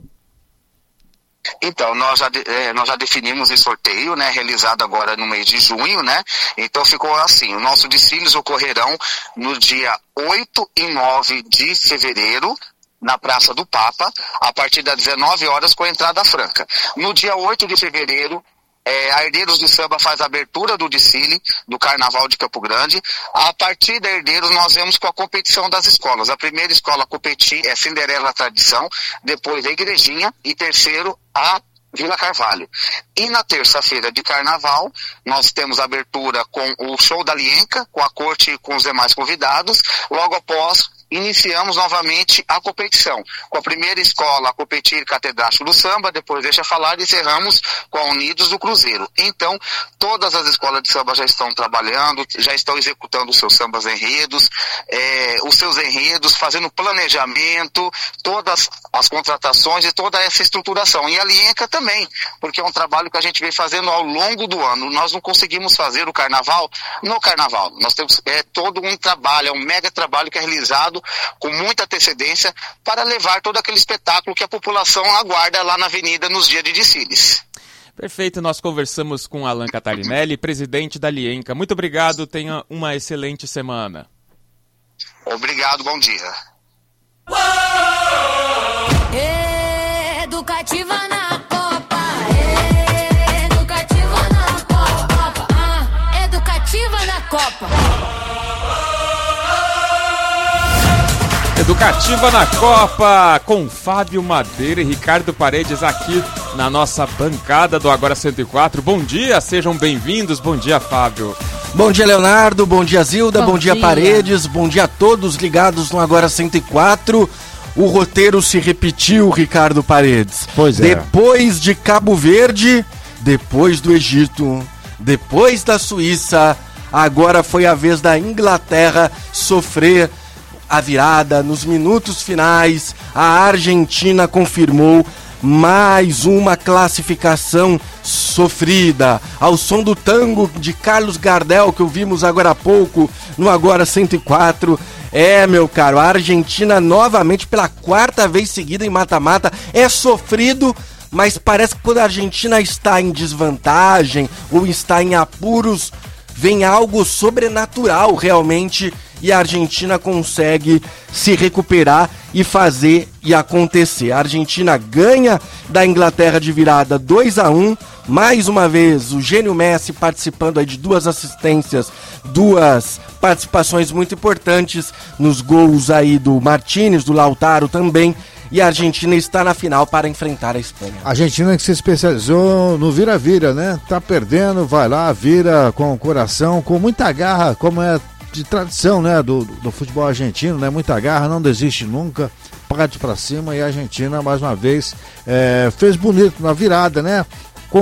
Então, nós já, é, nós já definimos esse sorteio, né, realizado agora no mês de junho, né, então ficou assim, os nossos desfiles ocorrerão no dia oito e nove de fevereiro, na Praça do Papa, a partir das dezenove horas com a entrada franca. No dia oito de fevereiro, É, a Herdeiros do Samba faz a abertura do desfile do Carnaval de Campo Grande. A partir da Herdeiros nós vemos com a competição das escolas. A primeira escola a competir é Cinderela Tradição, depois a Igrejinha e terceiro a Vila Carvalho. E na terça-feira de Carnaval, nós temos a abertura com o show da Lienca, com a corte e com os demais convidados. Logo após, iniciamos novamente a competição. Com a primeira escola a competir Catedrático do Samba, depois deixa falar e encerramos com a Unidos do Cruzeiro. Então, todas as escolas de samba já estão trabalhando, já estão executando os seus sambas enredos, é, os seus enredos, fazendo planejamento, todas as contratações e toda essa estruturação. E a Lienca também, porque é um trabalho que a gente vem fazendo ao longo do ano. Nós não conseguimos fazer o carnaval no carnaval. Nós temos é, todo um trabalho, é um mega trabalho que é realizado com muita antecedência para levar todo aquele espetáculo que a população aguarda lá na avenida nos dias de desfiles. Perfeito, nós conversamos com Alan Catarinelli, presidente da Lienca. Muito obrigado, tenha uma excelente semana. Obrigado, bom dia. Educativa na Copa, educativa na Copa, ah, educativa na Copa. Educativa na Copa, com Fábio Madeira e Ricardo Paredes aqui na nossa bancada do Agora cento e quatro. Bom dia, sejam bem-vindos. Bom dia, Fábio. Bom dia, Leonardo. Bom dia, Zilda. Bom, Bom dia, dia, Paredes. Bom dia a todos ligados no Agora cento e quatro. O roteiro se repetiu, Ricardo Paredes. Pois é. Depois de Cabo Verde, depois do Egito, depois da Suíça, agora foi a vez da Inglaterra sofrer a virada. Nos minutos finais, a Argentina confirmou mais uma classificação sofrida. Ao som do tango de Carlos Gardel, que ouvimos agora há pouco no Agora cento e quatro, É, meu caro, a Argentina novamente pela quarta vez seguida em mata-mata. É sofrido, mas parece que quando a Argentina está em desvantagem ou está em apuros, vem algo sobrenatural realmente e a Argentina consegue se recuperar e fazer e acontecer. A Argentina ganha da Inglaterra de virada dois a um. Mais uma vez, o gênio Messi participando aí de duas assistências, duas participações muito importantes nos gols aí do Martínez, do Lautaro também. E a Argentina está na final para enfrentar a Espanha. A Argentina que se especializou no vira-vira, né? Tá perdendo, vai lá, vira com o coração, com muita garra, como é de tradição, né? Do, do futebol argentino, né? Muita garra, não desiste nunca, parte para cima. E a Argentina, mais uma vez, é, fez bonito na virada, né? Com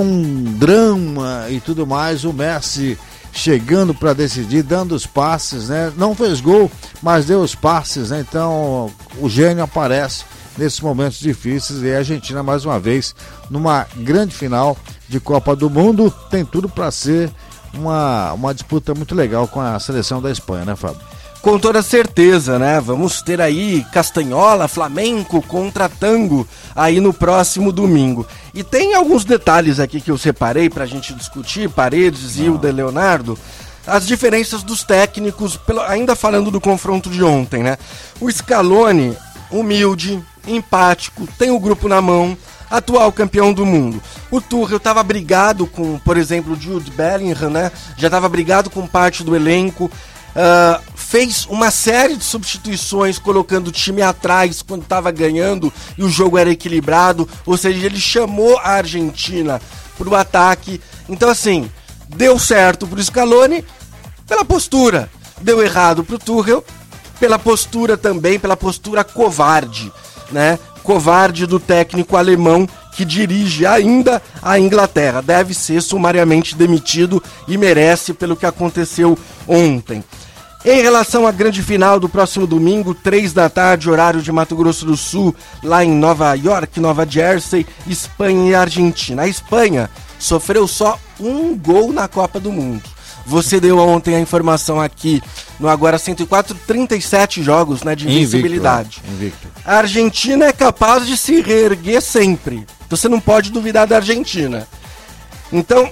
drama e tudo mais, o Messi chegando para decidir, dando os passes, né? Não fez gol, mas deu os passes, né? Então o gênio aparece nesses momentos difíceis e a Argentina mais uma vez numa grande final de Copa do Mundo, tem tudo para ser uma, uma disputa muito legal com a seleção da Espanha, né, Fábio? Com toda certeza, né? Vamos ter aí Castanhola, Flamengo contra Tango aí no próximo domingo. E tem alguns detalhes aqui que eu separei pra gente discutir, Paredes, Hilda e Leonardo, as diferenças dos técnicos, pelo, ainda falando do confronto de ontem, né? O Scaloni, humilde, empático, tem o grupo na mão, atual campeão do mundo. O Tuchel estava brigado com, por exemplo, o Jude Bellingham, né? Já estava brigado com parte do elenco. Uh, fez uma série de substituições colocando o time atrás quando estava ganhando e o jogo era equilibrado, ou seja, ele chamou a Argentina para o ataque. Então assim, deu certo para o Scaloni pela postura, deu errado para o Tuchel pela postura também, pela postura covarde, né? Covarde do técnico alemão que dirige ainda a Inglaterra. Deve ser sumariamente demitido e merece pelo que aconteceu ontem. Em relação à grande final do próximo domingo, três da tarde, horário de Mato Grosso do Sul, lá em Nova York, Nova Jersey, Espanha e Argentina. A Espanha sofreu só um gol na Copa do Mundo. Você deu ontem a informação aqui no Agora cento e quatro, trinta e sete jogos, né, de invencibilidade. Invicto, invicto. A Argentina é capaz de se reerguer sempre. Você não pode duvidar da Argentina. Então,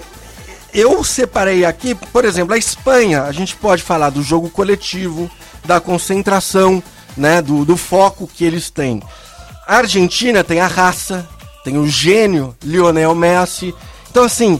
eu separei aqui, por exemplo, a Espanha, a gente pode falar do jogo coletivo, da concentração, né, do, do foco que eles têm. A Argentina tem a raça, tem o gênio Lionel Messi. Então, assim,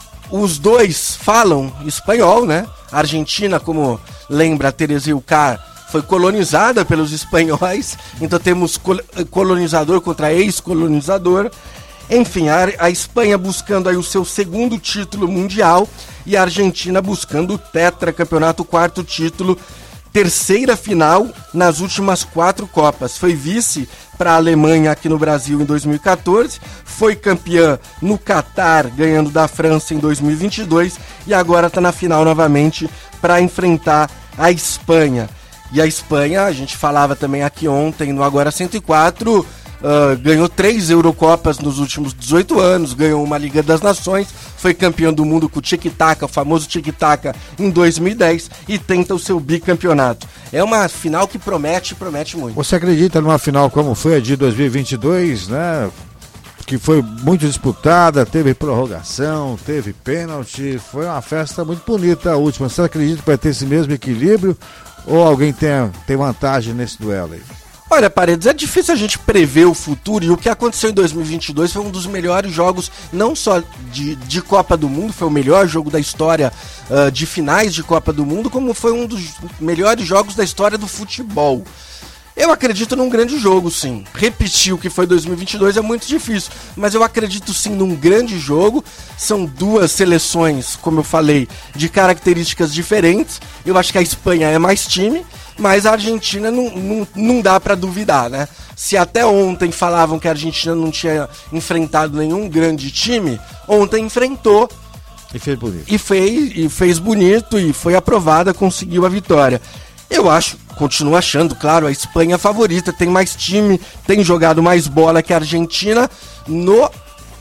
os dois falam espanhol, né? A Argentina, como lembra a Teresa Ilcar, foi colonizada pelos espanhóis, então temos colonizador contra ex-colonizador. Enfim, a, a Espanha buscando aí o seu segundo título mundial e a Argentina buscando o tetracampeonato, o quarto título, terceira final nas últimas quatro Copas. Foi vice para a Alemanha aqui no Brasil em dois mil e catorze, foi campeã no Catar, ganhando da França em dois mil e vinte e dois e agora está na final novamente para enfrentar a Espanha. E a Espanha, a gente falava também aqui ontem no Agora cento e quatro, Uh, ganhou três Eurocopas nos últimos dezoito anos, ganhou uma Liga das Nações, foi campeão do mundo com o Tic-Tac, o famoso Tic-Tac, em dois mil e dez e tenta o seu bicampeonato. É uma final que promete, promete muito. Você acredita numa final como foi a de dois mil e vinte e dois, né? Que foi muito disputada, teve prorrogação, teve pênalti, foi uma festa muito bonita a última. Você acredita que vai ter esse mesmo equilíbrio ou alguém tem, tem vantagem nesse duelo aí? Olha, Paredes, é difícil a gente prever o futuro e o que aconteceu em dois mil e vinte e dois foi um dos melhores jogos, não só de, de Copa do Mundo, foi o melhor jogo da história uh, de finais de Copa do Mundo, como foi um dos melhores jogos da história do futebol. Eu acredito num grande jogo, sim. Repetir o que foi dois mil e vinte e dois é muito difícil, mas eu acredito sim num grande jogo. São duas seleções, como eu falei, de características diferentes. Eu acho que a Espanha é mais time, mas a Argentina não, não, não dá pra duvidar, né? Se até ontem falavam que a Argentina não tinha enfrentado nenhum grande time, ontem enfrentou. E fez bonito. E fez, e fez bonito e foi aprovada, conseguiu a vitória. Eu acho, continuo achando, claro, a Espanha favorita, tem mais time, tem jogado mais bola que a Argentina no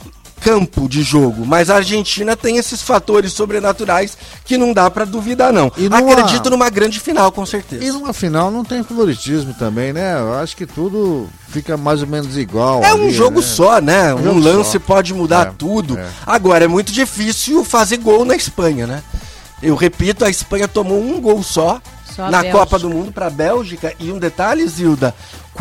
campo de jogo, mas a Argentina tem esses fatores sobrenaturais que não dá pra duvidar não. E numa... Acredito numa grande final, com certeza. E numa final não tem favoritismo também, né? Eu acho que tudo fica mais ou menos igual. É ali, um jogo né? só, né? Um, um lance só. pode mudar é, tudo. É. Agora, é muito difícil fazer gol na Espanha, né? Eu repito, a Espanha tomou um gol só, só na Bélgica. Copa do Mundo para a Bélgica. E um detalhe, Zilda,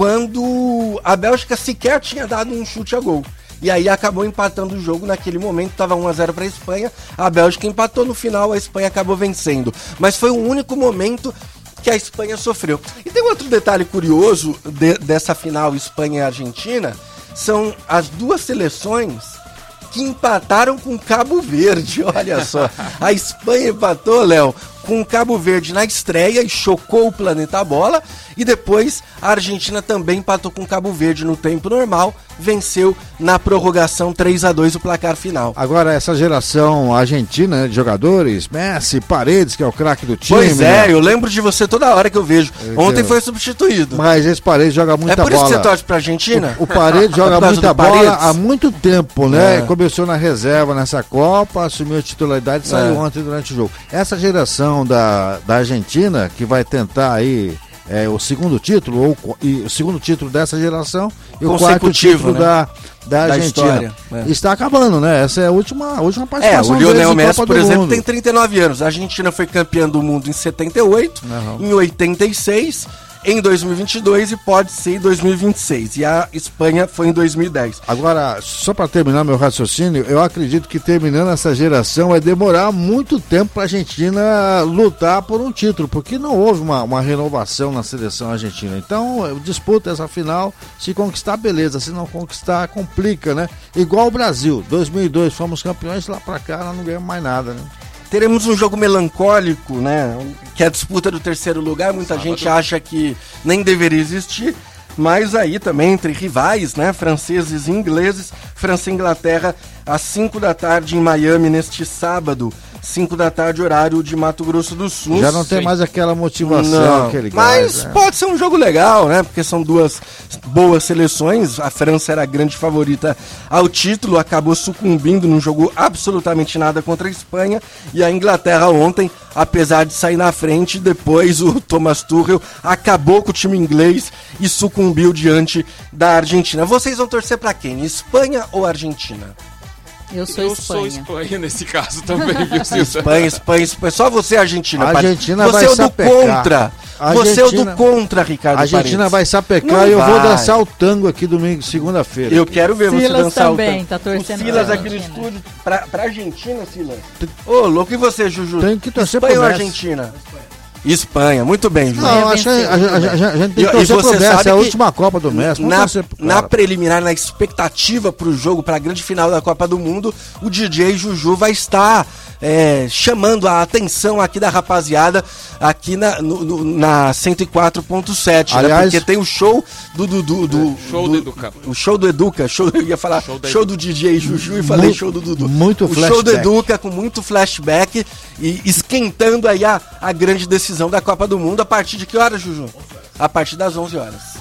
quando a Bélgica sequer tinha dado um chute a gol. E aí acabou empatando o jogo naquele momento, estava um a zero para a Espanha, a Bélgica empatou no final, a Espanha acabou vencendo. Mas foi o único momento que a Espanha sofreu. E tem outro detalhe curioso de, dessa final Espanha e Argentina, são as duas seleções que empataram com Cabo Verde, olha só. A Espanha empatou, Léo, com Cabo Verde na estreia e chocou o planeta bola. E depois a Argentina também empatou com Cabo Verde no tempo normal, venceu na prorrogação três a dois o placar final. Agora, essa geração argentina, né, de jogadores, Messi, Paredes, que é o craque do time. Pois é, né? eu lembro de você toda hora que eu vejo. Ontem foi substituído. Mas esse Paredes joga muita bola. É por isso que você torce pra Argentina? O, o Paredes joga é muita bola Paredes? há muito tempo, né? É. Começou na reserva nessa Copa, assumiu a titularidade e saiu É. ontem durante o jogo. Essa geração da, da Argentina, que vai tentar aí é, o segundo título, ou e, o segundo título dessa geração e o quarto título, né, da, da Argentina. Da história, é. Está acabando, né? Essa é a última, a última participação. É, o Lionel deles em Messi, Copa por do exemplo, Mundo. tem trinta e nove anos. A Argentina foi campeã do mundo em setenta e oito, Uhum. em oitenta e seis, em dois mil e vinte e dois e pode ser em dois mil e vinte e seis. E a Espanha foi em dois mil e dez. Agora, só para terminar meu raciocínio, eu acredito que terminando essa geração vai demorar muito tempo para a Argentina lutar por um título, porque não houve uma, uma renovação na seleção argentina. Então, disputa essa final, se conquistar, beleza, se não conquistar, complica, né? Igual o Brasil, dois mil e dois fomos campeões, lá para cá nós não ganhamos mais nada, né? Teremos um jogo melancólico, né? Que é a disputa do terceiro lugar. Muita Sábado. gente acha que nem deveria existir. Mas aí também entre rivais, né? Franceses e ingleses. França e Inglaterra às cinco da tarde em Miami neste sábado. cinco da tarde, horário de Mato Grosso do Sul. Já não tem Sim. mais aquela motivação, Não, aquele mas gás, né? pode ser um jogo legal, né? Porque são duas boas seleções. A França era a grande favorita ao título, acabou sucumbindo num jogo absolutamente nada contra a Espanha. E a Inglaterra ontem, apesar de sair na frente, depois o Thomas Tuchel acabou com o time inglês e sucumbiu diante da Argentina. Vocês vão torcer pra quem? Espanha ou Argentina? Eu sou Eu Espanha. sou Espanha nesse caso também, viu, Cícero? Espanha, Espanha, Espanha. Só você, Argentina. A Argentina você vai é o do sapecar. contra. A Você é o Argentina- do contra, Ricardo A Argentina Paredes. vai sapecar Não e eu vou vai. dançar o tango aqui domingo, segunda-feira. Eu quero ver você Silas dançar também, o tango. tá torcendo O Silas pra aqui no Argentina. estúdio. Pra, pra Argentina, Silas? Ô, louco, e você, Juju? Tem que torcer Espanha pro ou Messi. Argentina? Espanha, muito bem, Juju. Não, acho que a, a- a- a gente tem E- que e torcer você pro Messi, sabe é a que última Copa do Messi. Vamos Na, torcer pro na cara. preliminar, na expectativa pro jogo, pra grande final da Copa do Mundo, o D J Juju vai estar é, chamando a atenção aqui da rapaziada aqui na, no- no- na cento e quatro ponto sete, né? Aliás- Porque tem o show do... do, do, do Show do Educa. O show do Educa, show, eu ia falar Show show, da do D J Juju e falei Muito- show do Dudu. muito O show do flashback. Educa com muito flashback e esquentando aí a, a grande decisão da Copa do Mundo. A partir de que horas, Juju? A partir das onze horas.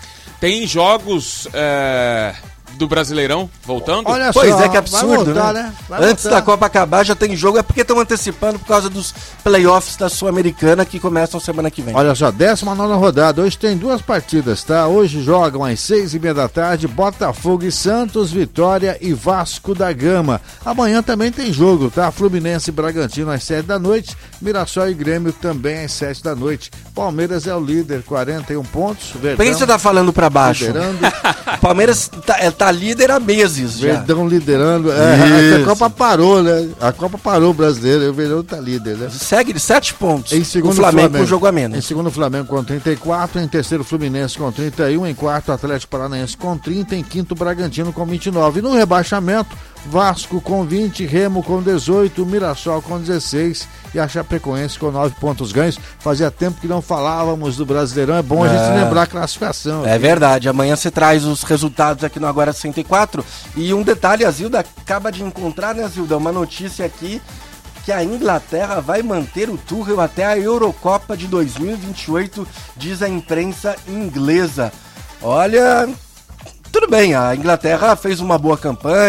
Tem jogos é, do Brasileirão voltando? Olha Pois só, é, que vai absurdo, voltar, né? né? Vai Antes voltar. da Copa acabar já tem jogo, é porque estão antecipando por causa dos playoffs da Sul-Americana que começam semana que vem. Olha só, décima nona rodada. Hoje tem duas partidas, tá? Hoje jogam às seis e meia da tarde Botafogo e Santos, Vitória e Vasco da Gama. Amanhã também tem jogo, tá? Fluminense e Bragantino às sete da noite, Mirassol e Grêmio também às sete da noite. Palmeiras é o líder, quarenta e um pontos. Verdão, Pensa tá falando pra baixo. liderando. Palmeiras tá, é, tá líder há meses já. Verdão liderando. É, Isso. a Copa parou, né? A Copa parou brasileira e o Verdão tá líder, né? Segue sete pontos. Em segundo, o Flamengo com um jogo a menos. Em segundo, Flamengo com trinta e quatro. Em terceiro, Fluminense com trinta e um. Em quarto, Atlético Paranaense com trinta. Em quinto, Bragantino com vinte e nove. E no rebaixamento, Vasco com vinte, Remo com dezoito, Mirassol com dezesseis e a Chapecoense com nove pontos ganhos. Fazia tempo que não falávamos do Brasileirão. É bom a É. gente lembrar a classificação. É verdade, amanhã você traz os resultados aqui no Agora cento e quatro. E um detalhe, a Zilda acaba de encontrar, né, Zilda? Uma notícia aqui que a Inglaterra vai manter o Tuchel até a Eurocopa de dois mil e vinte e oito, diz a imprensa inglesa. Olha, tudo bem, a Inglaterra fez uma boa campanha,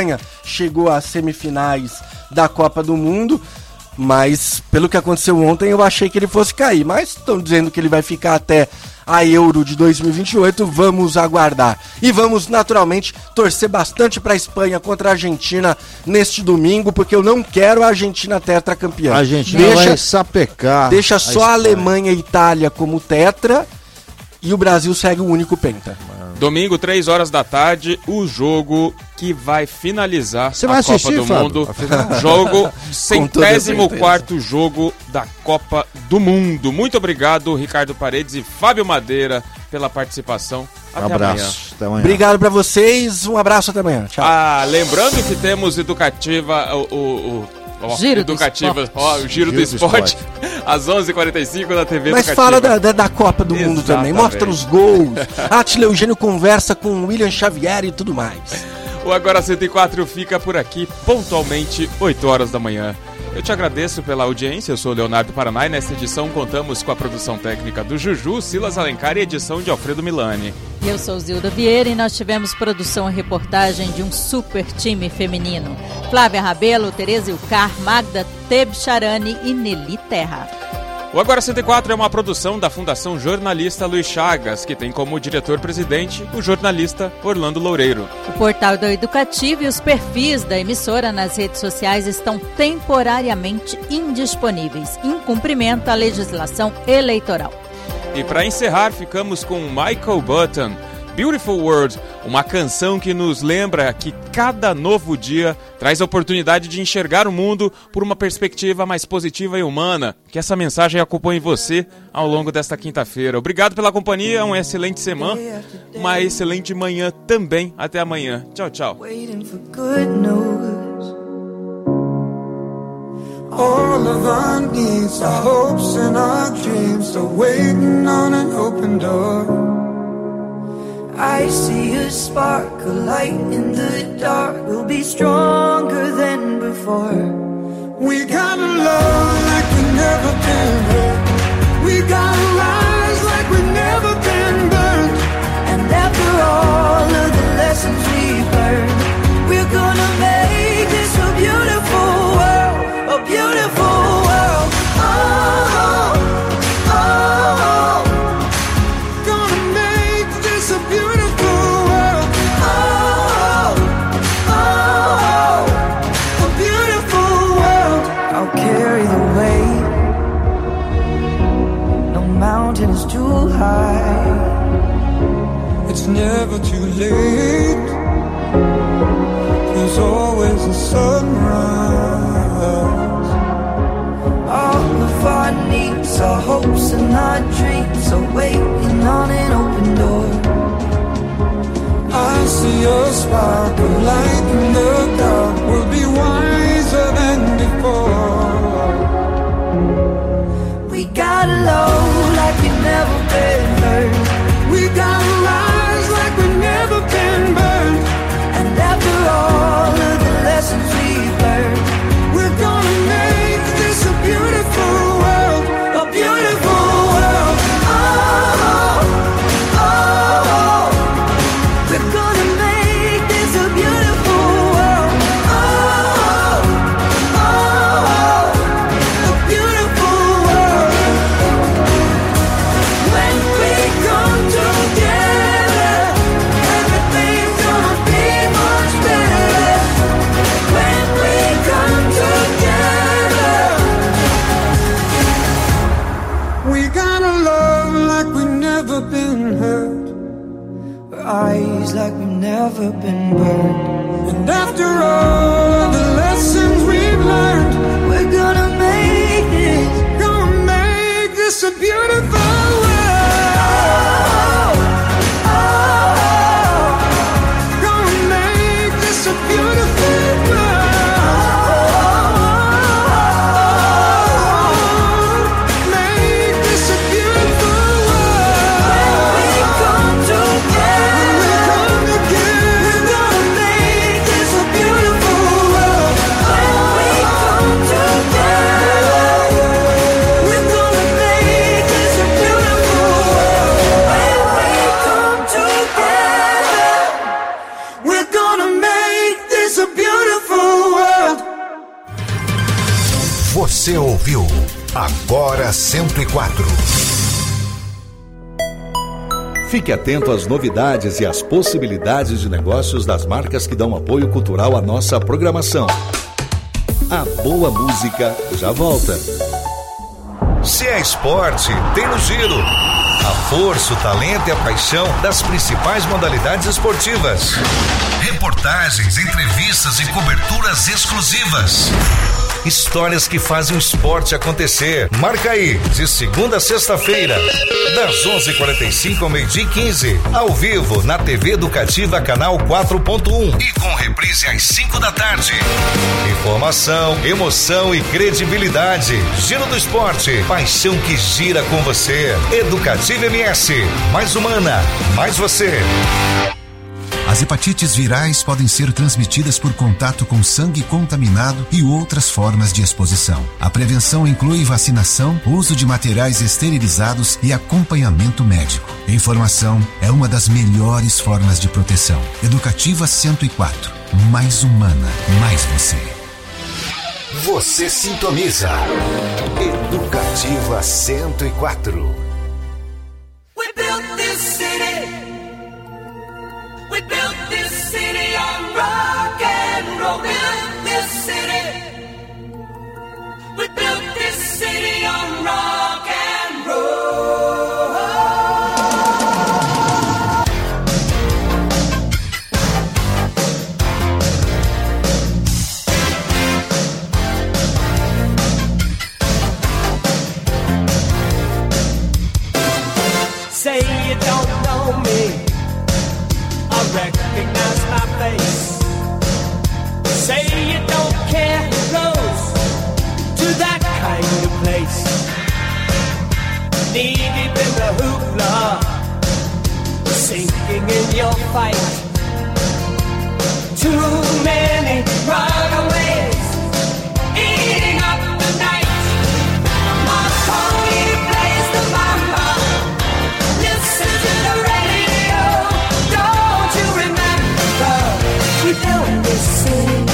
chegou às semifinais da Copa do Mundo, mas pelo que aconteceu ontem eu achei que ele fosse cair, mas estão dizendo que ele vai ficar até a Euro de dois mil e vinte e oito, vamos aguardar. E vamos naturalmente torcer bastante para a Espanha contra a Argentina neste domingo, porque eu não quero a Argentina tetracampeã. A Argentina deixa, vai sapecar. Deixa só a, a Alemanha e Itália como tetra e o Brasil segue o único penta. Domingo, três horas da tarde, o jogo que vai finalizar Você a vai Copa assistir, do Fábio? Mundo. Afinal. Jogo centésimo quarto jogo da Copa do Mundo. Muito obrigado, Ricardo Paredes e Fábio Madeira, pela participação. Até um abraço. amanhã. Até amanhã. Obrigado pra vocês, um abraço, até amanhã. Tchau. Ah, lembrando que temos Educativa, o... o, o Ó, Giro educativa, do ó, o Giro, Giro do do Esporte, Esporte. às onze e quarenta e cinco na T V Mas Educativa. fala da, da, da Copa do Mundo também, Exatamente. mostra os gols. Atila Eugênio conversa com William Xavier e tudo mais. O Agora cento e quatro fica por aqui, pontualmente, oito horas da manhã. Eu te agradeço pela audiência, eu sou o Leonardo Paraná e nesta edição contamos com a produção técnica do Juju, Silas Alencar e edição de Alfredo Milani. E eu sou Zilda Vieira e nós tivemos produção e reportagem de um super time feminino. Flávia Rabelo, Tereza Ilcar, Magda Tebcharani e Nelly Terra. O Agora cento e quatro é uma produção da Fundação Jornalista Luiz Chagas, que tem como diretor-presidente o jornalista Orlando Loureiro. O portal da Educativa e os perfis da emissora nas redes sociais estão temporariamente indisponíveis, em cumprimento à legislação eleitoral. E para encerrar, ficamos com Michael Button, Beautiful World, uma canção que nos lembra que cada novo dia traz a oportunidade de enxergar o mundo por uma perspectiva mais positiva e humana. Que essa mensagem acompanhe você ao longo desta quinta-feira. Obrigado pela companhia, uma excelente semana, uma excelente manhã também. Até amanhã. Tchau, tchau. All of our needs, our hopes and our dreams, still waiting on an open door. I see a spark, a light in the dark. We'll be stronger than before. We gotta love like we've never been hurt. We gotta rise like we've never been burned. And after all of the lessons we've learned, we're gonna make this a beautiful world, a beautiful world. Oh, oh, oh. Gonna make this a beautiful world. Oh, oh, oh. A beautiful world. I'll carry the weight. No mountain is too high. It's never too late. There's always a sunrise. All of our needs, our hopes and our dreams are waiting on an open door. I see a spark of light in the dark. We'll be wiser than before. We gotta love like we've never been hurt. We gotta rise like we've never been burned. And after all of the lessons we've learned, we're gonna make this a beautiful world, a beautiful world. Oh, oh, oh. We're gonna make this a beautiful world. Oh, oh, oh. A beautiful world. When we come together, everything's gonna be much better. When we come together, we gotta love like we've never been hurt. Eyes like we've never been burned. And after all the lessons we've learned, we're gonna make this, gonna make this a beautiful world. Oh, oh, gonna make this a beautiful world. Make this a beautiful world. When we come together, we're gonna make this a beautiful world. When we come together, we're gonna make this a Você ouviu Agora cento e quatro. Fique atento às novidades e às possibilidades de negócios das marcas que dão apoio cultural à nossa programação. A boa música já volta. Se é esporte, tem no Giro. A força, o talento e a paixão das principais modalidades esportivas. Reportagens, entrevistas e coberturas exclusivas. Histórias que fazem o esporte acontecer. Marca aí, de segunda a sexta-feira, das onze e quarenta e cinco ao meio-dia e quinze, ao vivo na T V Educativa Canal quatro ponto um e com reprise às cinco da tarde. Informação, emoção e credibilidade. Giro do Esporte, paixão que gira com você. Educativa M S, mais humana, mais você. As hepatites virais podem ser transmitidas por contato com sangue contaminado e outras formas de exposição. A prevenção inclui vacinação, uso de materiais esterilizados e acompanhamento médico. Informação é uma das melhores formas de proteção. Educativa cento e quatro. Mais humana, mais você. Você sintoniza. Educativa cento e quatro. We built this city. We built this city on rock and roll. We built this city. We built this city on rock and roll. Say you don't know me, recognize my face. Say you don't care who goes to that kind of place. Knee deep in the hoopla, sinking in your fight. Too many runaways eating up the night. Marconi plays the mama. Listen to the radio. We built this city.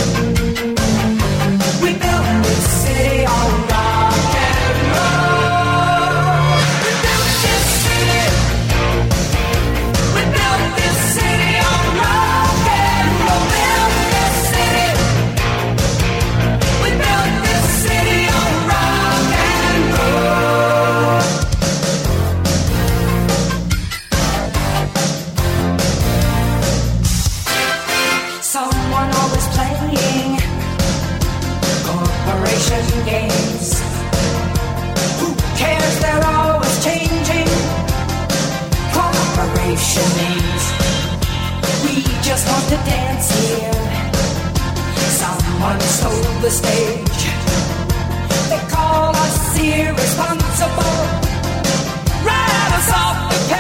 We built this city on rock and roll. We built this city. We built this city on rock and roll. Built this city. We built this city on rock and roll. Someone always playing corporation games. Who cares? They're always changing corporation names. We just want to dance here. Someone stole the stage. They call us irresponsible. Write us off the page.